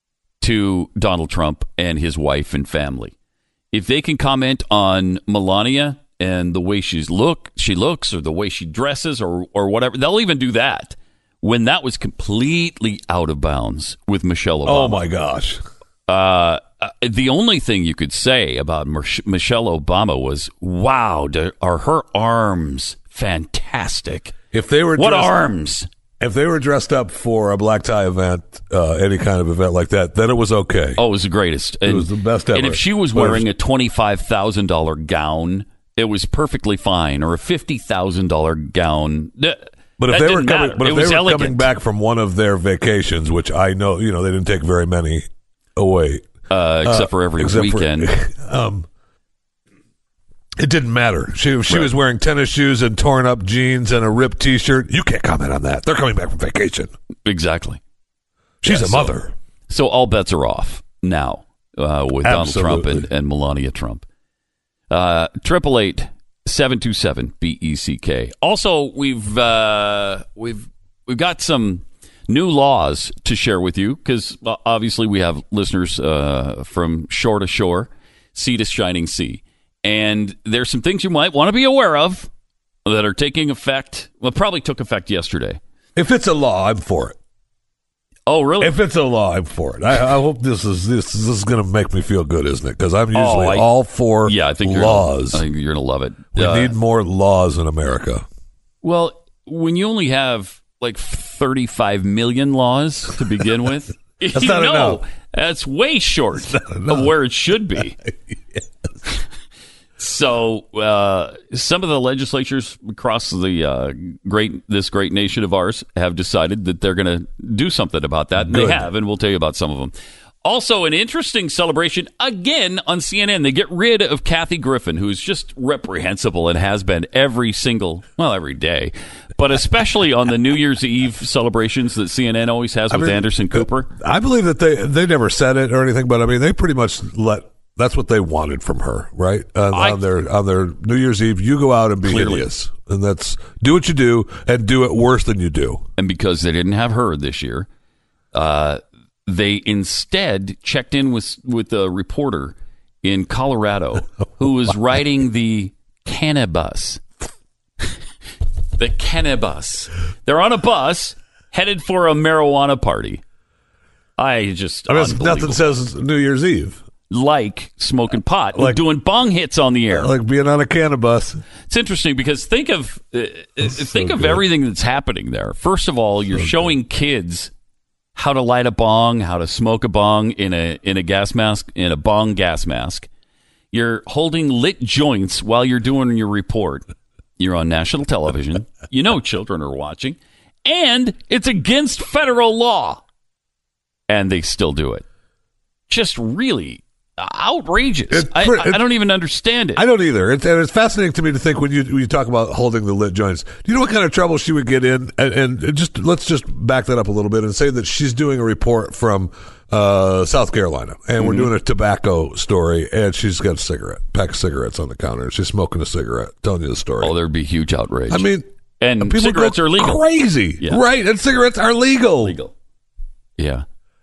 to Donald Trump and his wife and family. If they can comment on Melania and the way she's look, she looks, or the way she dresses, or or whatever, they'll even do that. When that was completely out of bounds with Michelle Obama. Oh my gosh! Uh, uh, the only thing you could say about Mich- Michelle Obama was, "Wow, do, are her arms fantastic?" If they were what dressed, arms? If they were dressed up for a black tie event, uh, any kind of event like that, then it was okay. Oh, it was the greatest. And, it was the best ever. And if she was But wearing if- a twenty-five thousand dollars gown, it was perfectly fine, or a fifty thousand dollars gown. But if that they were didn't coming, matter. but it if was they were elegant. coming back from one of their vacations, which I know, you know, they didn't take very many away, uh, except uh, for every except weekend. For, um, it didn't matter. She she Right. was wearing tennis shoes and torn up jeans and a ripped T-shirt. You can't comment on that. They're coming back from vacation. Exactly. She's Yeah, a mother. So, so all bets are off now uh, with Donald Trump and, and Melania Trump. Triple eight seven two seven B E C K. Also, we've uh, we've we've got some new laws to share with you because uh, obviously we have listeners uh, from shore to shore, sea to shining sea, and there's some things you might want to be aware of that are taking effect. Well, probably took effect yesterday. If it's a law, I'm for it. Oh, really? If it's a law, I'm for it. I, I hope this is this, this is going to make me feel good, isn't it? Because I'm usually Oh, I- all for yeah, I think laws. You're, I think you're going to love it. We Uh, need more laws in America. Well, when you only have like thirty-five million laws to begin with, That's you not know, enough. that's way short of where it should be. So uh, some of the legislatures across the uh, great this great nation of ours have decided that they're going to do something about that, and Good. they have, and we'll tell you about some of them. Also, an interesting celebration again on C N N. They get rid of Kathy Griffin, who's just reprehensible and has been every single, well, every day, but especially on the New Year's Eve celebrations that C N N always has I with mean, Anderson Cooper. I believe that they they never said it or anything, but I mean they pretty much let. That's what they wanted from her, right? Uh, I, on their on their New Year's Eve, you go out and be Clearly. hideous, and that's do what you do and do it worse than you do. And because they didn't have her this year, uh, they instead checked in with with a reporter in Colorado who was riding the Cannabus. The Cannabus. They're on a bus headed for a marijuana party. I just I mean, nothing says New Year's Eve like smoking pot, Like- doing bong hits on the air. like being on a cannabis. It's interesting because think of uh, think of good. everything that's happening there. First of all, you're showing kids how to light a bong, how to smoke a bong in a in a gas mask, in a bong gas mask. You're holding lit joints while you're doing your report. You're on national television. You know children are watching, and it's against federal law, and they still do it. Just really outrageous. It's I, pre- I, I don't even understand it. I don't either. It's, and it's fascinating to me to think when you when you talk about holding the lit joints. Do you know what kind of trouble she would get in? And, and just let's just back that up a little bit and say that she's doing a report from uh, South Carolina, and we're Mm-hmm. doing a tobacco story, and she's got a cigarette, pack of cigarettes on the counter, and she's smoking a cigarette, telling you the story. Oh, there'd be huge outrage. I mean, and people cigarettes go are legal. crazy, Yeah. right? And cigarettes are legal. Legal. Yeah.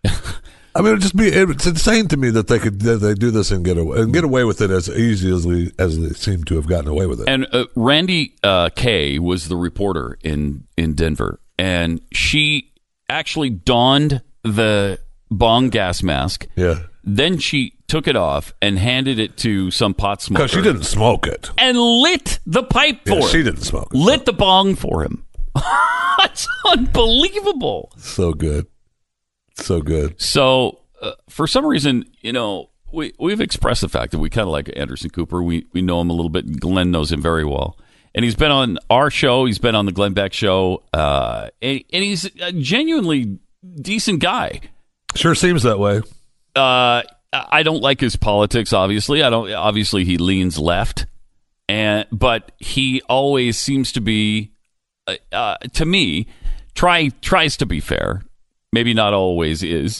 I mean, it'd just be it's insane to me that they could that they do this and get away and get away with it as easy as we, as they seem to have gotten away with it. And uh, Randy uh, Kay was the reporter in, in Denver, and she actually donned the bong gas mask. Yeah. Then she took it off and handed it to some pot smoker. Because she didn't smoke it. And lit the pipe for Yeah, him. she didn't smoke it. Lit the bong for him. That's unbelievable. So good. So good. So, uh, for some reason, you know, we, we've expressed the fact that we kind of like Anderson Cooper. We we know him a little bit. Glenn knows him very well. And he's been on our show. He's been on the Glenn Beck show. Uh, and, and he's a genuinely decent guy. Sure seems that way. Uh, I don't like his politics, obviously. I don't. Obviously, he leans left. and But he always seems to be, uh, uh, to me, try tries to be fair. Maybe not always is,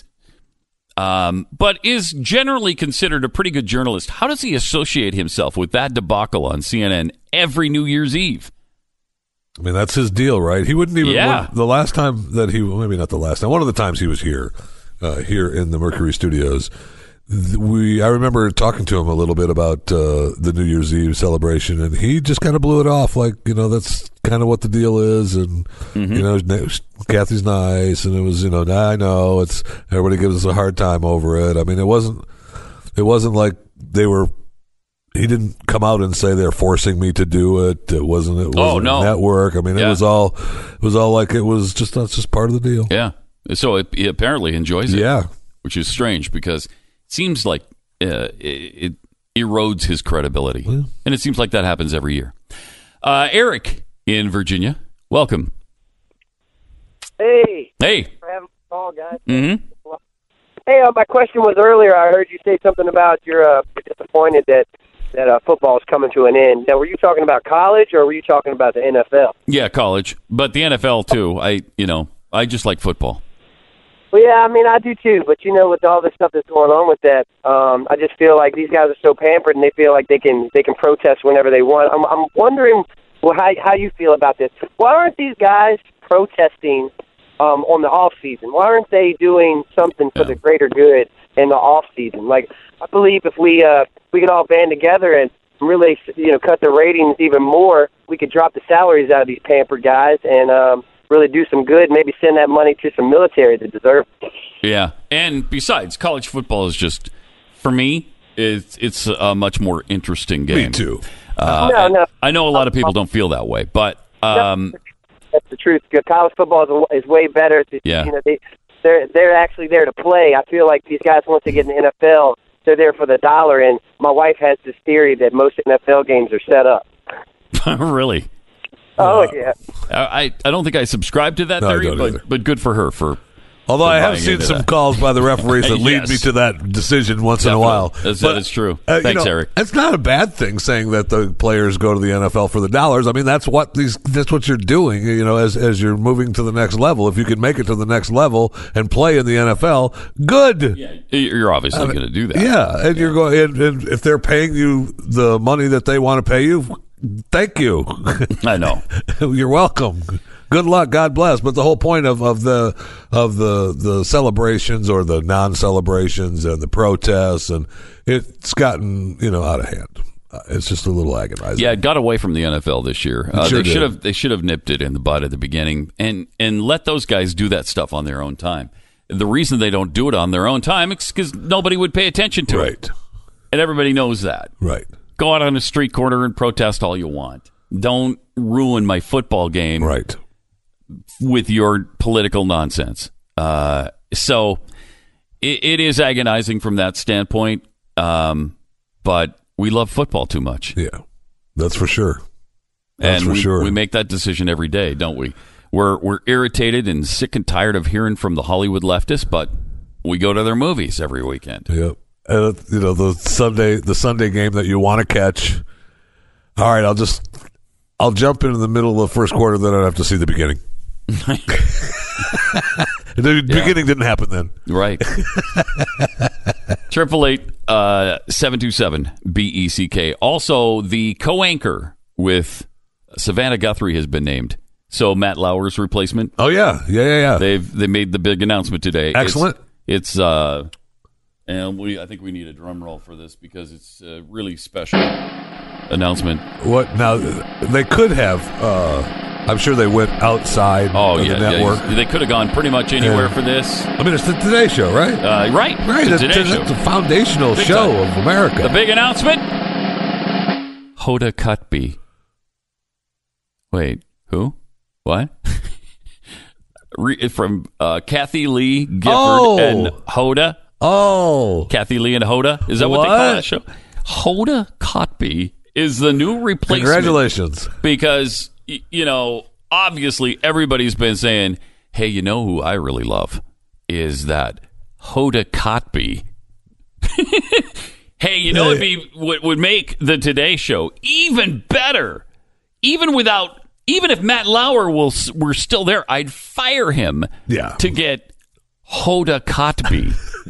um, but is generally considered a pretty good journalist. How does he associate himself with that debacle on C N N every New Year's Eve? I mean, that's his deal, right? He wouldn't even. Yeah. When, the last time that he, well, maybe not the last time. One of the times he was here, uh, here in the Mercury Studios, th- we. I remember talking to him a little bit about uh, the New Year's Eve celebration, and he just kind of blew it off, like, you know, that's kind of what the deal is, and Mm-hmm. you know, Kathy's nice, and it was, you know, I know it's everybody gives us a hard time over it. I mean, it wasn't, it wasn't like they were. He didn't come out and say they're forcing me to do it. It wasn't. It wasn't Oh, no. network. I mean, Yeah. it was all. It was all like it was just. That's just part of the deal. Yeah. So it, he apparently enjoys it. Yeah. Which is strange because it seems like uh, it, it erodes his credibility, Yeah. and it seems like that happens every year. Uh, Eric in Virginia, welcome. Hey. Hey. For having a call, guys. Mm-hmm. Hey, uh, my question was earlier. I heard you say something about you're uh, disappointed that that uh, football is coming to an end. Now, were you talking about college or were you talking about the N F L? Yeah, college, but the N F L too. I, you know, I just like football. Well, yeah, I mean, I do too. But you know, with all this stuff that's going on with that, um, I just feel like these guys are so pampered, and they feel like they can they can protest whenever they want. I'm I'm wondering, well, how how you feel about this? Why aren't these guys protesting um, on the off season? Why aren't they doing something for the greater good in the off season? Like, I believe if we uh, we could all band together and really, you know, cut the ratings even more, we could drop the salaries out of these pampered guys and um, really do some good. Maybe send that money to some military that deserve it. Yeah, and besides, college football is just, for me, it's it's a much more interesting game. Me too. Uh, No, no. I know a lot of people don't feel that way, but um, That's the truth. Good college football is, is way better. It's, Yeah. You know, they they're they're actually there to play. I feel like these guys once they get in the N F L, they're there for the dollar. And my wife has this theory that most N F L games are set up. Really? Oh, uh, yeah. I, I don't think I subscribe to that No, I theory, don't either. but, but good for her for. Although for I have buying seen into some that. calls by the referees that lead Yes. me to that decision once Definitely. in a while. That's, But, that is true. uh, you Thanks, know, Eric. It's not a bad thing saying that the players go to the N F L for the dollars. I mean, that's what these that's what you're doing, you know, as as you're moving to the next level. If you can make it to the next level and play in the N F L, good. Yeah, you're obviously I mean, going to do that. Yeah, and you're going and, and if they're paying you the money that they want to pay you, thank you. I know. You're welcome. Good luck, God bless. But the whole point of, of the of the the celebrations or the non-celebrations and the protests, and it's gotten, you know, out of hand. Uh, It's just a little agonizing. Yeah, it got away from the N F L this year. Uh, sure they did. should have they should have nipped it in the bud at the beginning and and let those guys do that stuff on their own time. The reason they don't do it on their own time is because nobody would pay attention to Right. it, and everybody knows that. Right. Go out on a street corner and protest all you want. Don't ruin my football game. Right. With your political nonsense. Uh, so it, it is agonizing from that standpoint, um, but we love football too much. Yeah, that's for sure. That's and for we, sure. we make that decision every day, don't we? We're we're irritated and sick and tired of hearing from the Hollywood leftists, but we go to their movies every weekend. Yep. Uh, you know, the Sunday the Sunday game that you want to catch. All right, I'll just I'll jump in in the middle of the first quarter, then I don't have to see the beginning. The Yeah. beginning didn't happen then. Right. Triple eight uh seven two seven B E C K. Also, the co-anchor with Savannah Guthrie has been named. So Matt Lauer's replacement. Oh yeah, yeah, yeah, yeah. They've they made the big announcement today. Excellent. It's, it's uh, and we I think we need a drum roll for this because it's a really special announcement. What now? They could have. Uh, I'm sure they went outside Oh of yeah, the network. yeah, they could have gone pretty much anywhere Yeah. for this. I mean, it's the Today Show, right? Uh, right, Right. The That's, Today that's Show. the foundational Big show time. of America. The big announcement: Hoda Kotb. Wait, who? What? Re- from uh, Kathy Lee Gifford Oh. and Hoda. Oh, Kathy Lee and Hoda. Is that what, they What? call that show? Hoda Kotb is the new replacement. Congratulations. Because, y- you know, obviously everybody's been saying, hey, you know who I really love is that Hoda Kotb. Hey, you know, it'd be what would make the Today Show even better, even without, even if Matt Lauer will were still there, I'd fire him. Yeah. To get Hoda Kotb.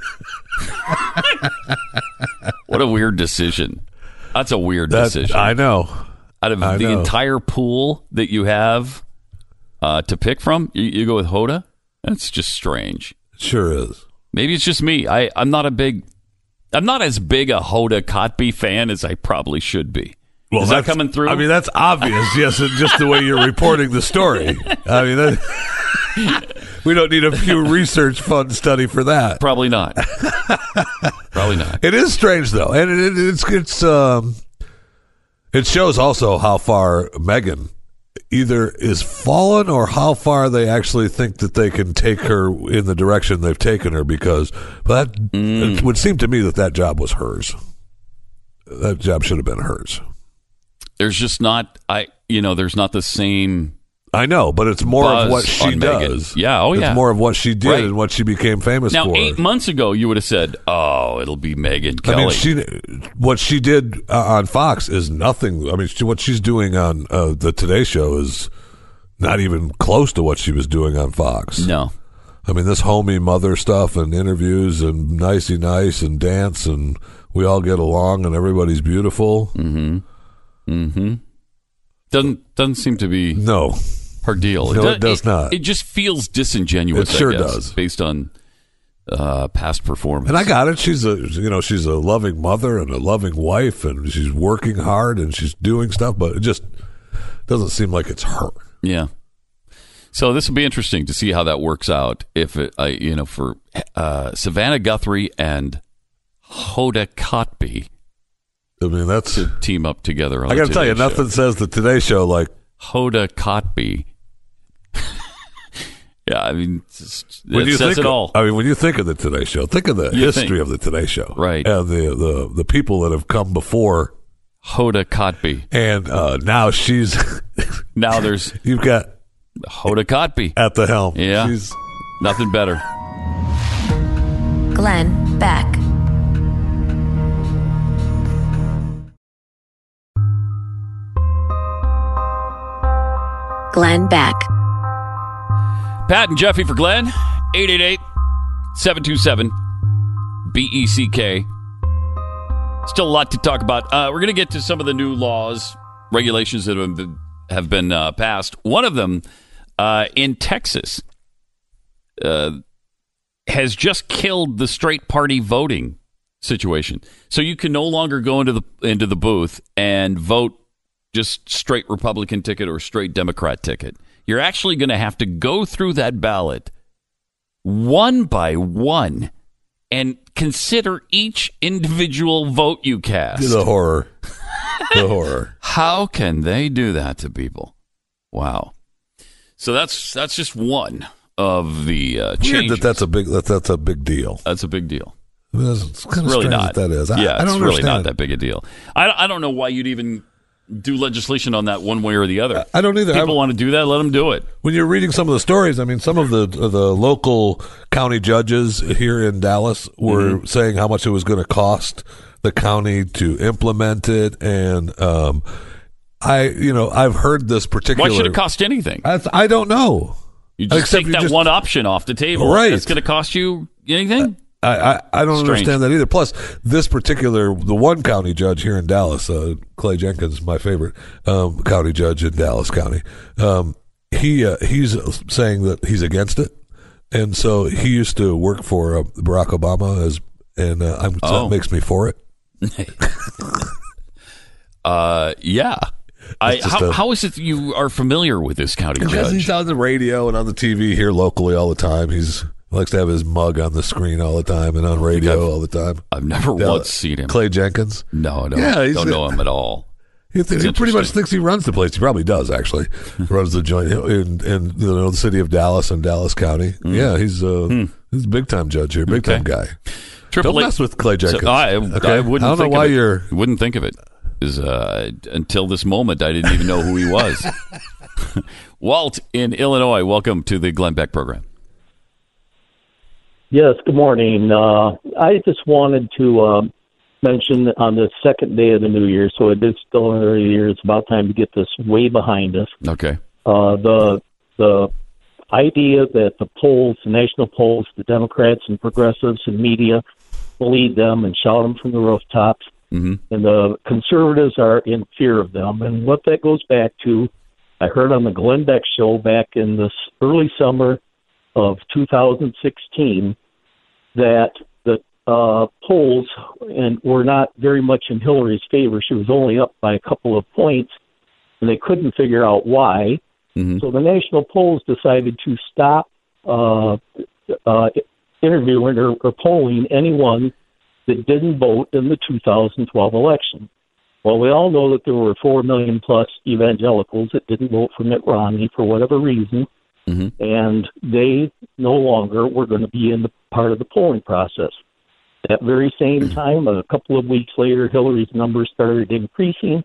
What a weird decision. That's a weird That- decision. I know. Out of I the know. entire pool that you have uh, to pick from, you, you go with Hoda. That's just strange. Sure is. Maybe it's just me. I, I'm not a big, I'm not as big a Hoda Kotb fan as I probably should be. Well, Is that that's- coming through? I mean, that's obvious. Yes, and just the way you're reporting the story. I mean, that, we don't need a few research fund study for that. Probably not. Probably not. It is strange though, and it, it, it's it's um, it shows also how far Meghan either is fallen or how far they actually think that they can take her in the direction they've taken her. Because that Mm. it would seem to me that that job was hers. That job should have been hers. There's just not, I, you know, there's not the same. I know, but it's more buzz of what she on Meghan. does. Yeah, oh yeah. It's more of what she did Right. and what she became famous Now, for. eight months ago, you would have said, "Oh, it'll be Megyn Kelly." I mean, she what she did uh, on Fox is nothing. I mean, she, what she's doing on uh, the Today Show is not even close to what she was doing on Fox. No. I mean, this homey mother stuff and interviews and nicey nice and dance and we all get along and everybody's beautiful. Mm-hmm. Mm-hmm. Doesn't doesn't seem to be no her deal. No, it does not. It just feels disingenuous. It sure I guess, does. based on uh, past performance. And I got it. She's a you know she's a loving mother and a loving wife and she's working hard and she's doing stuff, but it just doesn't seem like it's her. Yeah. So this will be interesting to see how that works out. If it, uh, you know, for uh, Savannah Guthrie and Hoda Kotb, I mean, that's to team up together. On I got to tell you, Today Show. nothing says the Today Show like Hoda Kotb. Yeah, I mean, just, when it you says think it of, all. I mean, when you think of the Today Show, think of the You history think. of the Today Show, Right? And the the the people that have come before Hoda Kotb, and uh, now she's now there's you've got Hoda Kotb at the helm. Yeah, she's nothing better. Glenn Beck. Glenn Beck. Pat and Jeffy for Glenn, eight eight eight, seven two seven, B E C K. Still a lot to talk about. Uh, we're going to get to some of the new laws, regulations that have been, have been uh, passed. One of them uh, in Texas uh, has just killed the straight party voting situation. So you can no longer go into the into the booth and vote just straight Republican ticket or straight Democrat ticket. You're actually going to have to go through that ballot one by one and consider each individual vote you cast. The horror. The horror. How can they do that to people? Wow. So that's that's just one of the uh, Weird changes. that that's a big that that's a big deal. That's a big deal. I mean, it's kind of It's really strange not. that that is. I, yeah, I don't it's really understand. not that big a deal. I, I don't know why you'd even do legislation on that one way or the other. I don't either. People I, want to do that, let them do it. When you're reading some of the stories, I mean, some of the the local county judges here in Dallas were Mm-hmm. saying how much it was going to cost the county to implement it, and um, I, you know, I've heard this particular. Why should it cost anything? I, I don't know. You just Except take you that just- one option off the table. Right. It's going to cost you anything? I, I, I don't Strange. understand that either. Plus, this particular, the one county judge here in Dallas, uh, Clay Jenkins, my favorite um, county judge in Dallas County, um, he uh, he's saying that he's against it, and so he used to work for uh, Barack Obama, as and uh, I'm, so Oh. that makes me for it. uh, yeah. I, It's just how, a- how is it that you are familiar with this county Because judge? he's on the radio and on the T V here locally all the time. He's likes to have his mug on the screen all the time and on radio all the time. I've never Yeah, once seen him. Clay Jenkins. No, I don't, Yeah, he's don't the- know him at all. He, th- It's he pretty much interesting. thinks he runs the place. He probably does, actually. runs the joint in, in you know, the city of Dallas and Dallas County. Yeah, he's uh, he's a big time judge here, big time guy. Triple Don't eight- mess with Clay Jenkins. So, I, okay? I wouldn't I don't think know why of it. you're. Wouldn't think of it. Is uh, until this moment, I didn't even know who he was. Walt in Illinois, welcome to the Glenn Beck program. Yes, good morning. Uh, I just wanted to uh, mention on the second day of the new year, so it is still in the early year, it's about time to get this way behind us. Okay. Uh, the the idea that the polls, the national polls, the Democrats and progressives and media will lead them and shout them from the rooftops, mm-hmm. and the conservatives are in fear of them. And what that goes back to, I heard on the Glenn Beck show back in the early summer of two thousand sixteen that the uh, polls and were not very much in Hillary's favor. She was only up by a couple of points, and they couldn't figure out why. Mm-hmm. So the national polls decided to stop uh, uh, interviewing or, or polling anyone that didn't vote in the two thousand twelve election. Well, we all know that there were four million plus evangelicals that didn't vote for Mitt Romney for whatever reason. Mm-hmm. And they no longer were going to be in the part of the polling process. That very same time, a couple of weeks later, Hillary's numbers started increasing,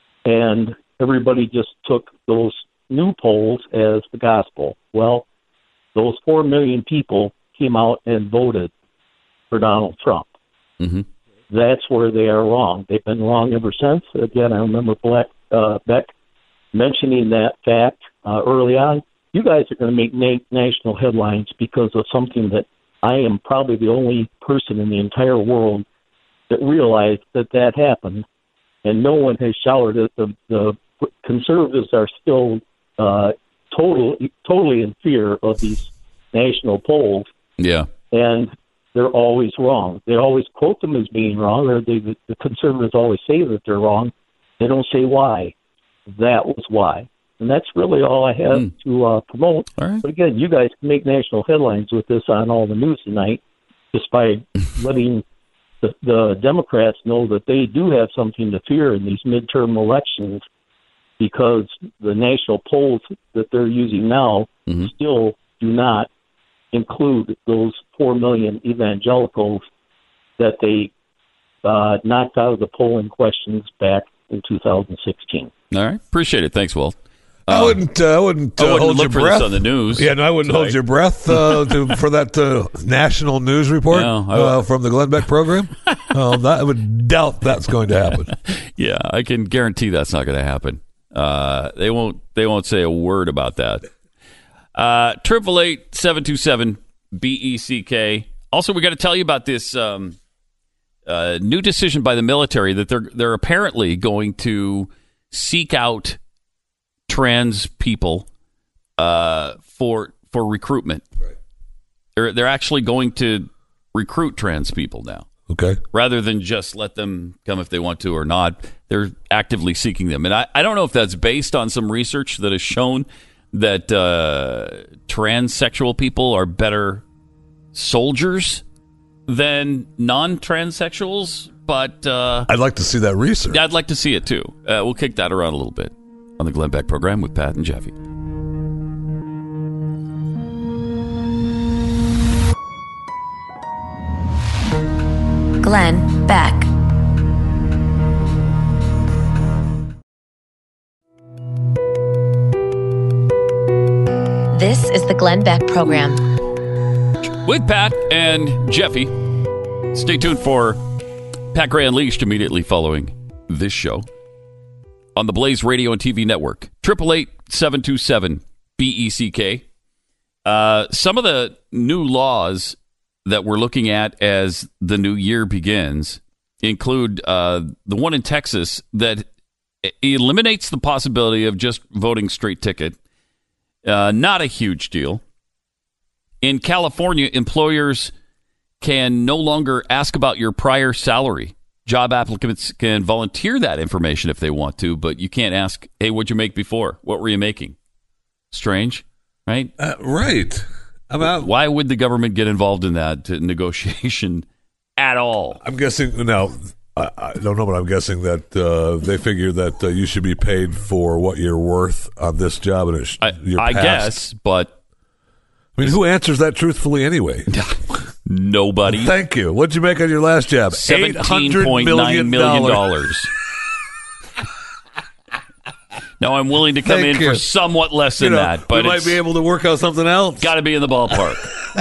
and everybody just took those new polls as the gospel. Well, those four million people came out and voted for Donald Trump. Mm-hmm. That's where they are wrong. They've been wrong ever since. Again, I remember Black, uh, Beck mentioning that fact uh, early on. You guys are going to make na- national headlines because of something that I am probably the only person in the entire world that realized that that happened, and no one has shouted it. The, the conservatives are still uh, total, totally in fear of these national polls, Yeah. and they're always wrong. They always quote them as being wrong, or they, the conservatives always say that they're wrong. They don't say why. That was why. And that's really all I have Mm. to uh, promote. All right. But again, you guys can make national headlines with this on all the news tonight just by letting the, the Democrats know that they do have something to fear in these midterm elections, because the national polls that they're using now Mm-hmm. still do not include those four million evangelicals that they uh, knocked out of the polling questions back in two thousand sixteen. All right. Appreciate it. Thanks, Walt. I wouldn't. Uh, I wouldn't, uh, I wouldn't hold look your for breath this on the news. Yeah, no, I wouldn't tonight. hold your breath uh, to, for that uh, national news report No, I- uh, from the Glenn Beck program. um, that, I would doubt that's going to happen. Yeah, I can guarantee that's not going to happen. Uh, they won't. They won't say a word about that. Triple eight seven two seven B E C K. Also, we got to tell you about this um, uh, new decision by the military that they're they're apparently going to seek out trans people uh, for for recruitment. Right. They're they're actually going to recruit trans people now. Okay. Rather than just let them come if they want to or not, they're actively seeking them. And I, I don't know if that's based on some research that has shown that uh, transsexual people are better soldiers than non-transsexuals, but uh, I'd like to see that research. I'd like to see it too. Uh, we'll kick that around a little bit on the Glenn Beck program with Pat and Jeffy. Glenn Beck. This is the Glenn Beck program. With Pat and Jeffy. Stay tuned for Pat Gray Unleashed immediately following this show on the Blaze Radio and T V network. eight eight eight, seven two seven, B E C K. Uh, some of the new laws that we're looking at as the new year begins include uh, the one in Texas that eliminates the possibility of just voting straight ticket. Uh, not a huge deal. In California, employers can no longer ask about your prior salary. Job applicants can volunteer that information if they want to, but you can't ask, hey, what'd you make before? What were you making? Strange, right? Uh, right. About Why would the government get involved in that negotiation at all? I'm guessing now. I, I don't know, but I'm guessing that uh, they figure that uh, you should be paid for what you're worth on this job, and it's I, your I past. guess, but I mean, who answers that truthfully anyway? Nobody. Thank you. What'd you make on your last job? seventeen point nine million dollars. Now, I'm willing to come Thank in you. for somewhat less than You know, that, but we might be able to work out something else. Got to be in the ballpark.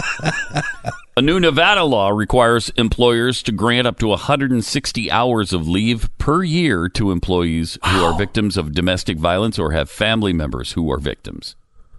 A new Nevada law requires employers to grant up to one hundred sixty hours of leave per year to employees who are victims of domestic violence or have family members who are victims,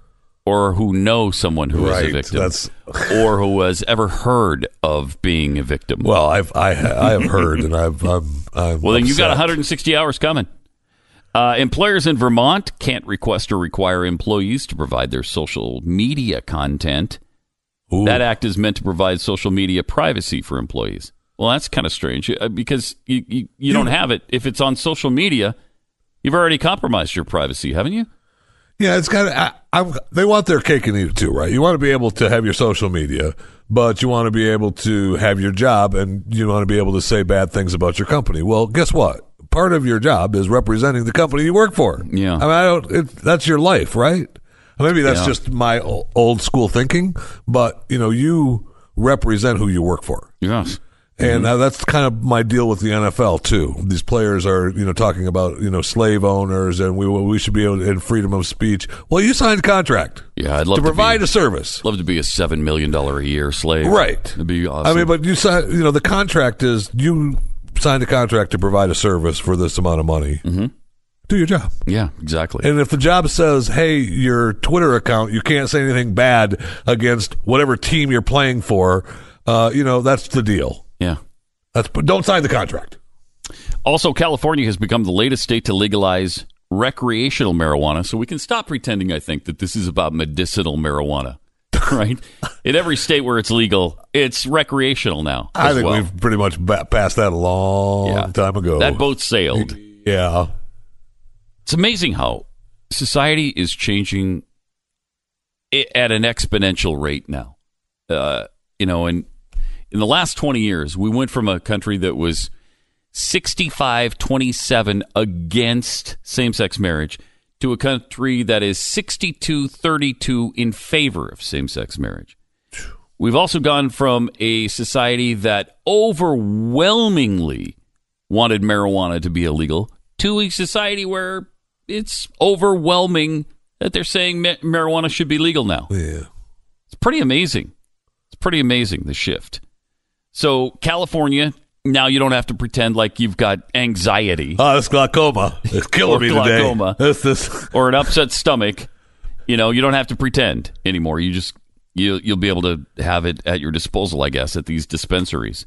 or who know someone who Right, is a victim, that's- or who has ever heard of being a victim. Well, I've I, I have heard, and I've I'm, I'm Well, then you got upset. one hundred sixty hours coming. Uh, employers in Vermont can't request or require employees to provide their social media content. Ooh. That act is meant to provide social media privacy for employees. Well, that's kind of strange uh, because you, you, you don't have it. If it's on social media, you've already compromised your privacy, haven't you? Yeah, it's kind of. I, I'm, they want their cake and eat it too, right? You want to be able to have your social media, but you want to be able to have your job, and you want to be able to say bad things about your company. Well, guess what? Part of your job is representing the company you work for. Yeah, I mean, I don't. It, that's your life, right? Maybe that's Yeah. just my o- old school thinking, but you know, you represent who you work for. Yes. And uh, that's kind of my deal with the N F L too. These players are, you know, talking about, you know, slave owners, and we we should be able to, in freedom of speech. Well, you signed a contract. Yeah, I'd love to to provide be, a service. Love to be a seven million dollar a year slave. Right. That'd be awesome. I mean, but you sign, you know, the contract is you signed a contract to provide a service for this amount of money. Mm-hmm. Do your job. Yeah, exactly. And if the job says, hey, your Twitter account, you can't say anything bad against whatever team you're playing for, uh, you know, that's the deal. Yeah. That's, but don't sign the contract. Also, California has become the latest state to legalize recreational marijuana, so we can stop pretending, I think, that this is about medicinal marijuana, right? In every state where it's legal, it's recreational now. I as think well. we've pretty much ba- passed that a long Yeah. time ago. That boat sailed. Yeah. It's amazing how society is changing i- at an exponential rate now. Uh, you know, and in the last twenty years, we went from a country that was sixty-five twenty-seven against same-sex marriage to a country that is sixty-two thirty-two in favor of same-sex marriage. We've also gone from a society that overwhelmingly wanted marijuana to be illegal to a society where it's overwhelming that they're saying ma- marijuana should be legal now. Yeah. It's pretty amazing. It's pretty amazing, the shift. So, California, now you don't have to pretend like you've got anxiety. Oh, it's glaucoma. It's killing me glaucoma, today. This, this. Or an upset stomach. You know, you don't have to pretend anymore. You just, you, you'll be able to have it at your disposal, I guess, at these dispensaries.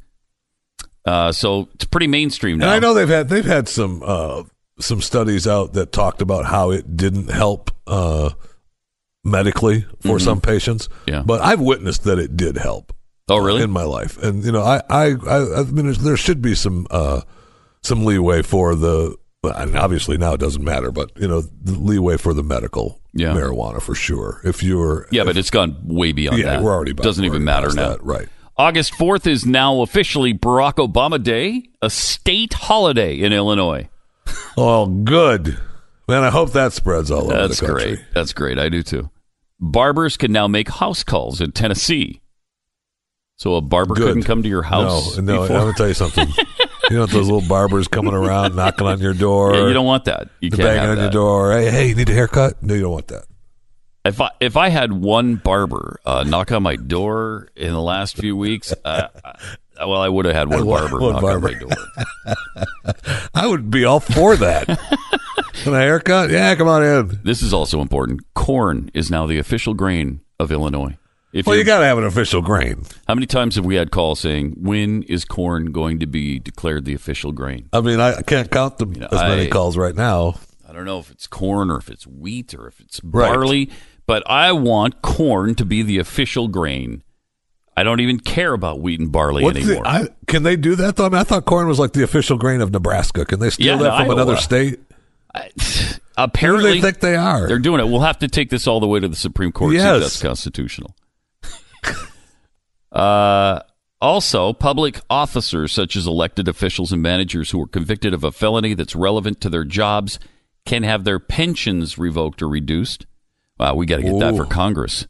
Uh, so, it's pretty mainstream now. And I know they've had they've had some uh, some studies out that talked about how it didn't help uh, medically for Mhm. some patients. Yeah. But I've witnessed that it did help. Oh, really? In my life, and you know, I, I, I, I mean, there should be some, uh, some leeway for the. And obviously, now it doesn't matter, but you know, the leeway for the medical Yeah. marijuana for sure. If you're, Yeah, but it's gone way beyond Yeah, that. we're already about- Doesn't we're even already matter past now. that, right. August fourth is now officially Barack Obama Day, a state holiday in Illinois. Oh, good. Man, I hope that spreads all over That's the country. great. That's great. I do too. Barbers can now make house calls in Tennessee. So a barber Good. couldn't come to your house No, no. before? I'm gonna tell you something. You know those little barbers coming around, knocking on your door. Yeah, you don't want that. You They're can't banging have on that. your door. Hey, hey, you need a haircut? No, you don't want that. If I if I had one barber uh, knock on my door in the last few weeks, uh, I, well, I would have had one One- barber one knock barber. on my door. I would be all for that. And a haircut? Yeah, come on in. This is also important. Corn is now the official grain of Illinois. If Well, you you're- got to have an official grain. How many times have we had calls saying, when is corn going to be declared the official grain? I mean, I can't count them know, as many I- calls right now. I don't know if it's corn or if it's wheat or if it's Right. barley, but I want corn to be the official grain. I don't even care about wheat and barley What's anymore. the, I, can they do that though? I mean, I thought corn was like the official grain of Nebraska. Can they steal Yeah, that from Iowa. another state? Apparently, Who do they think they are? They're doing it. We'll have to take this all the way to the Supreme Court. See if Yes. that's constitutional. uh, also, public officers such as elected officials and managers who are convicted of a felony that's relevant to their jobs can have their pensions revoked or reduced. Wow, we got to get that Ooh. for Congress.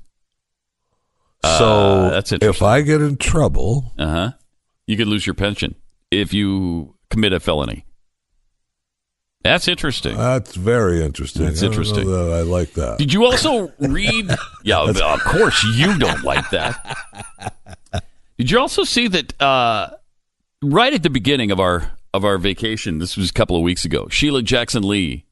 So Uh, that's interesting. if I get in trouble, Uh huh. You could lose your pension if you commit a felony. That's interesting. that's very interesting. That's I don't know interesting. that I like that. Did you also read? Yeah, of course you don't like that. Did you also see that uh, right at the beginning of our of our vacation? This was a couple of weeks ago. Sheila Jackson Lee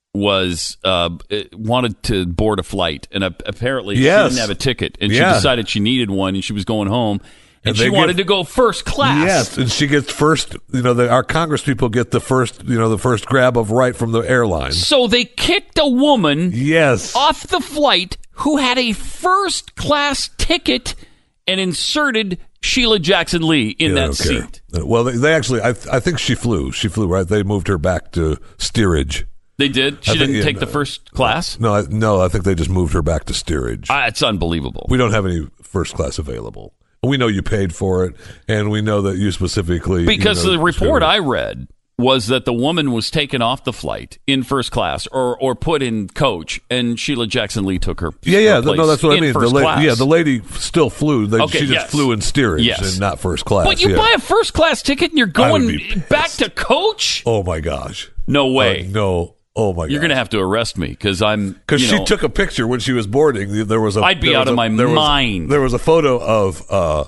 was uh, wanted to board a flight, and uh, apparently Yes. she didn't have a ticket, and Yeah. she decided she needed one, and she was going home, and, And she they wanted give- to go first class. Yes, and she gets first. You know, the, our Congress people get the first. You know, the first grab of right from the airline. So they kicked a woman Yes, off the flight who had a first class ticket and inserted Sheila Jackson Lee in Yeah, that okay. seat. Well, they, they actually, I, I think she flew. She flew, right? They moved her back to steerage. They did. She I think- didn't yeah, take no. the first class. No, I, no, I think they just moved her back to steerage. Ah, it's unbelievable. We don't have any first class available. We know you paid for it, and we know that you specifically Because you know, the report should- I read was that the woman was taken off the flight in first class or or put in coach, and Sheila Jackson Lee took her. Yeah, yeah, her no, place that's what I in mean. The first la- class. yeah, the lady still flew. They, Okay, she just yes. flew in steerage Yes. and not first class. But you yeah. buy a first class ticket and you're I would going be back to coach? Oh my gosh! No way. Uh, no. Oh my! You're going to have to arrest me because I'm Because you she know, took a picture when she was boarding. There was a. I'd be there out was of a- my there was- mind. There was a photo of uh,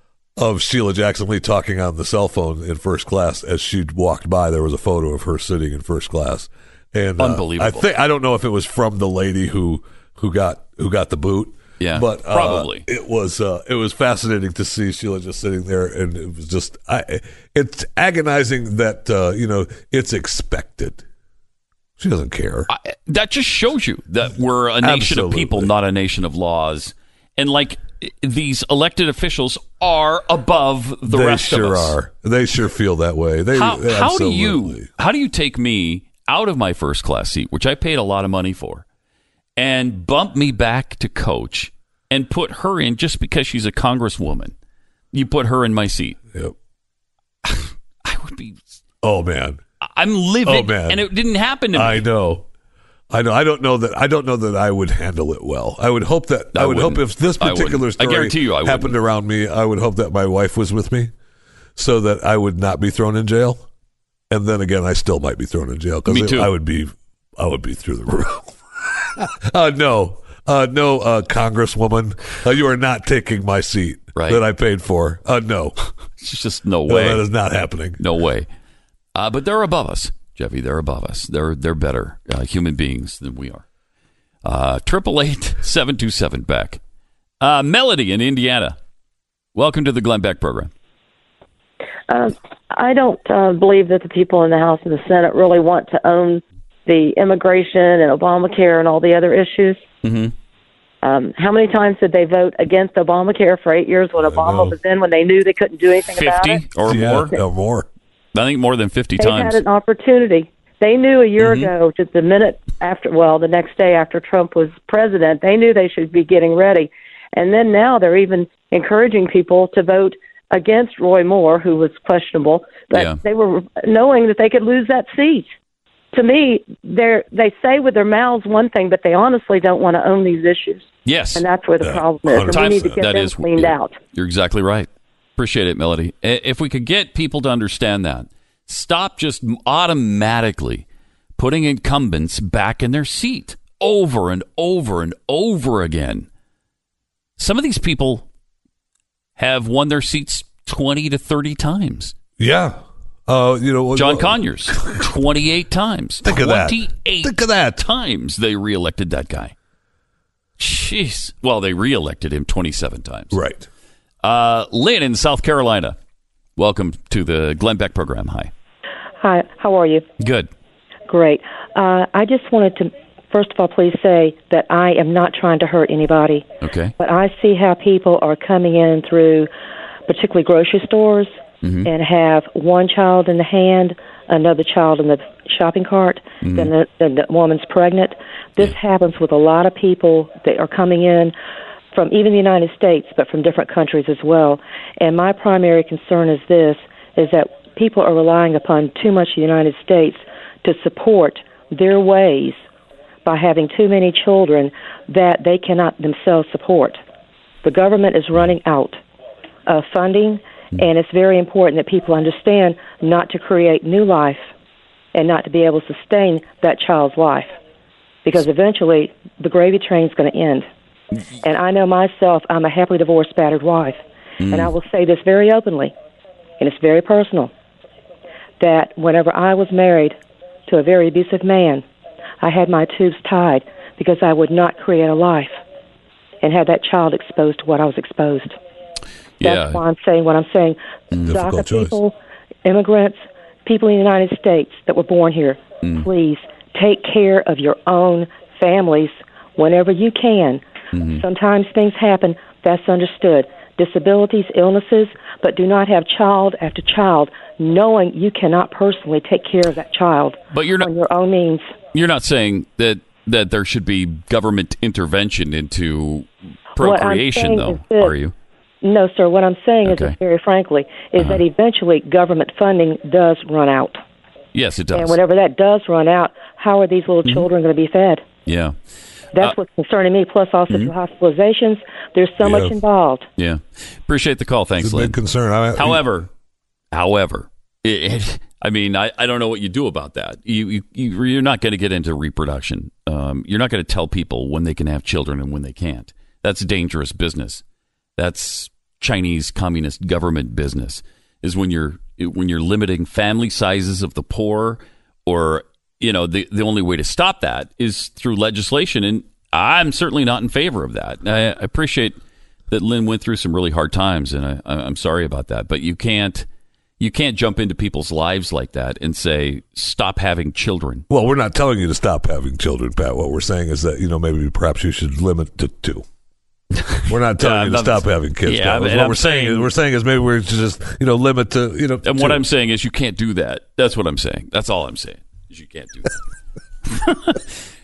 of Sheila Jackson Lee talking on the cell phone in first class as she walked by. There was a photo of her sitting in first class, and uh, Unbelievable. I think I don't know if it was from the lady who who got who got the boot. Yeah, but uh, probably. it was uh, it was fascinating to see Sheila just sitting there, and it was just I, it's agonizing that uh, you know it's expected. She doesn't care. I, that just shows you that we're a nation of Absolutely. people, not a nation of laws. And like these elected officials are above the they rest sure of us. are. They sure feel that way. They How, they how do you absolutely- how do you take me out of my first class seat, which I paid a lot of money for, and bump me back to coach and put her in just because she's a congresswoman? You put her in my seat. Yep. I would be. Oh man. I'm livid, Oh, man. and it didn't happen to me. I know. I know. I don't know that. I don't know that I would handle it well. I would hope that. I, I would hope wouldn't. if this I particular wouldn't. I story guarantee you I happened wouldn't. around me, I would hope that my wife was with me, so that I would not be thrown in jail. And then again, I still might be thrown in jail Me because too. I would be. I would be through the roof. uh, no, uh, no, uh, Congresswoman, uh, you are not taking my seat Right. that I paid for. Uh, no, It's just no No, way. that is not happening. No way. Uh, but they're above us, Jeffy. They're above us. They're they're better uh, human beings than we are. Triple eight seven two seven Beck. Uh, Melody in Indiana. Welcome to the Glenn Beck program. Uh, I don't uh, believe that the people in the House and the Senate really want to own the immigration and Obamacare and all the other issues. Mm-hmm. Um, how many times did they vote against Obamacare for eight years when Obama was in, when they knew they couldn't do anything about it? fifty or Yeah, more? or more. I think more than fifty They times. had an opportunity. They knew a year Mhm. ago, just the minute after, well, the next day after Trump was president, they knew they should be getting ready. And then now they're even encouraging people to vote against Roy Moore, who was questionable, but Yeah. they were knowing that they could lose that seat. To me, they they say with their mouths one thing, but they honestly don't want to own these issues. Yes. And that's where the problem is. And we need to get That them is- cleaned you're- out. You're exactly right. Appreciate it, Melody. I- If we could get people to understand that, stop just automatically putting incumbents back in their seat over and over and over again. Some of these people have won their seats twenty to thirty times. Yeah. Uh, you know, John Conyers, twenty-eight times. Think of that. twenty-eight Think of that. times they reelected that guy. Jeez. Well, they reelected him twenty-seven times. Right. Uh, Lynn in South Carolina. Welcome to the Glenn Beck program. Hi. Hi, how are you? Good. Great. Uh, I just wanted to, first of all, please say that I am not trying to hurt anybody. Okay. But I see how people are coming in through particularly grocery stores Mhm. and have one child in the hand, another child in the shopping cart, Mhm. then, the, then the woman's pregnant. This happens with a lot of people that are coming in from even the United States, but from different countries as well. And my primary concern is this, is that people are relying upon too much the United States to support their ways by having too many children that they cannot themselves support. The government is running out of funding, and it's very important that people understand not to create new life and not to be able to sustain that child's life, because eventually the gravy train's going to end. And I know myself, I'm a happily divorced, battered wife, Mm. and I will say this very openly, and it's very personal, that whenever I was married to a very abusive man, I had my tubes tied because I would not create a life and have that child exposed to what I was exposed. Yeah. That's why I'm saying what I'm saying. Mm. DACA Difficult choice. people, immigrants, people in the United States that were born here, Mm. please take care of your own families whenever you can. Mm-hmm. Sometimes things happen, that's understood. Disabilities, illnesses, but do not have child after child knowing you cannot personally take care of that child But you're not, on your own means. You're not saying that, that there should be government intervention into What I'm procreation, saying though, is this. are you? No, sir. What I'm saying is, Okay. this very frankly, is that eventually government funding does run out. Yes, it does. And whenever that does run out, how are these little Mhm. children going to be fed? Yeah. That's Uh, what's concerning me, plus also Mhm. the hospitalizations. There's so much involved. Yeah. Appreciate the call. Thanks, It's a Lynn. big concern. I, However, however, it, it, I mean, I, I don't know what you do about that. You, you, you you're not going to get into reproduction. Um, you're not going to tell people when they can have children and when they can't. That's dangerous business. That's Chinese communist government business. Is when you're when you're limiting family sizes of the poor, or you know, the the only way to stop that is through legislation. And I'm certainly not in favor of that. I, I appreciate that Lynn went through some really hard times, and I, I'm sorry about that. But you can't you can't jump into people's lives like that and say stop having children. Well, we're not telling you to stop having children, Pat. What we're saying is that, you know, maybe perhaps you should limit to two. We're not telling Yeah, you to I'm stop not- having kids. Yeah, Pat. and what I'm we're saying, is we're saying is maybe we should just, you know, limit to, you know. And what two. I'm saying is you can't do that. That's what I'm saying. That's all I'm saying. Is you can't do that.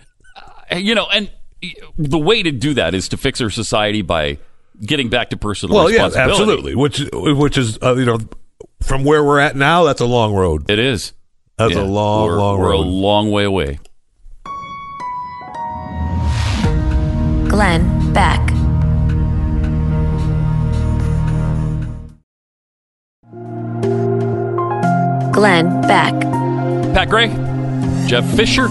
You know, and the way to do that is to fix our society by getting back to personal Well, yeah, responsibility. absolutely. Which, which is, uh, you know, from where we're at now, that's a long road. It is. That's Yeah, a long, we're, long we're road. a long way away. Glenn Beck. Glenn Beck. Pat Gray, Jeff Fisher.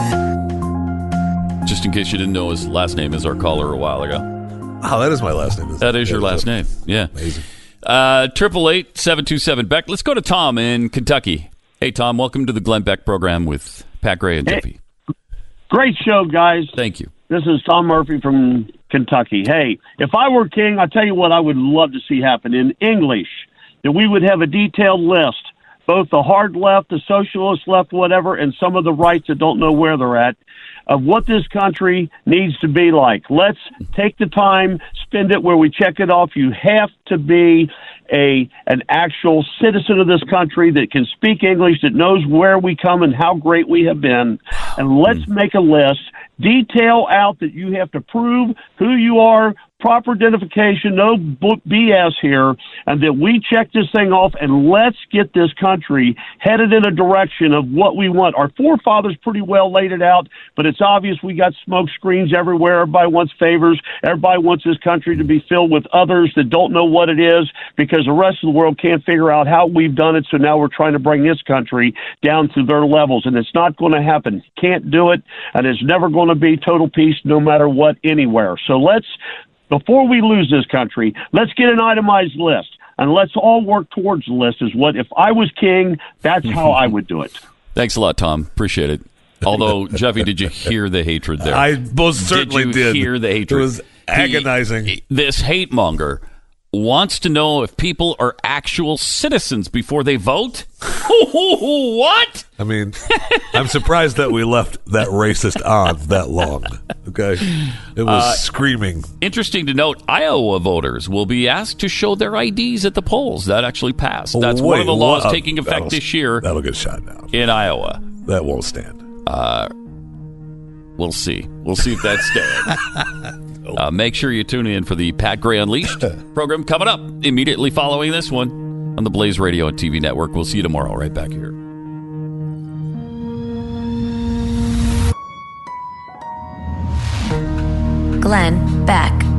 Just in case you didn't know, his last name is our caller a while ago. Oh, that is my last name. That is your last name. Yeah. Amazing. Uh, triple eight seven two seven Beck. Let's go to Tom in Kentucky. Hey, Tom, welcome to the Glenn Beck program with Pat Gray and Hey. Jeffy. Great show, guys. Thank you. This is Tom Murphy from Kentucky. Hey, if I were king, I'll tell you what I would love to see happen in English, that we would have a detailed list, both the hard left, the socialist left, whatever, and some of the rights that don't know where they're at, of what this country needs to be like. Let's take the time, spend it where we check it off. You have to be a an actual citizen of this country that can speak English, that knows where we come and how great we have been. And let's make a list, detail out that you have to prove who you are, proper identification, no B S here, and that we check this thing off, and let's get this country headed in a direction of what we want. Our forefathers pretty well laid it out, but it's obvious we got smoke screens everywhere. Everybody wants favors. Everybody wants this country to be filled with others that don't know what it is, because the rest of the world can't figure out how we've done it, so now we're trying to bring this country down to their levels, and it's not going to happen. Can't do it, and it's never going to be total peace no matter what anywhere. So let's Before we lose this country, let's get an itemized list, and let's all work towards the list. Is what, if I was king, that's how I would do it. Thanks a lot, Tom. Appreciate it. Although, Jeffy, did you hear the hatred there? I most certainly did. You did. hear the hatred? It was agonizing. He, this hate monger wants to know if people are actual citizens before they vote. What? I mean, I'm surprised that we left that racist on that long. Okay, it was Uh, screaming. Interesting to note, Iowa voters will be asked to show their I Ds at the polls. That actually passed. That's Oh, one of the wait, laws what? taking effect That'll- this year. That'll get shot down in Iowa. That won't stand. Uh, we'll see. We'll see if that stands. uh, make sure you tune in for the Pat Gray Unleashed program coming up immediately following this one on the Blaze Radio and T V network. We'll see you tomorrow right back here. Glenn Beck.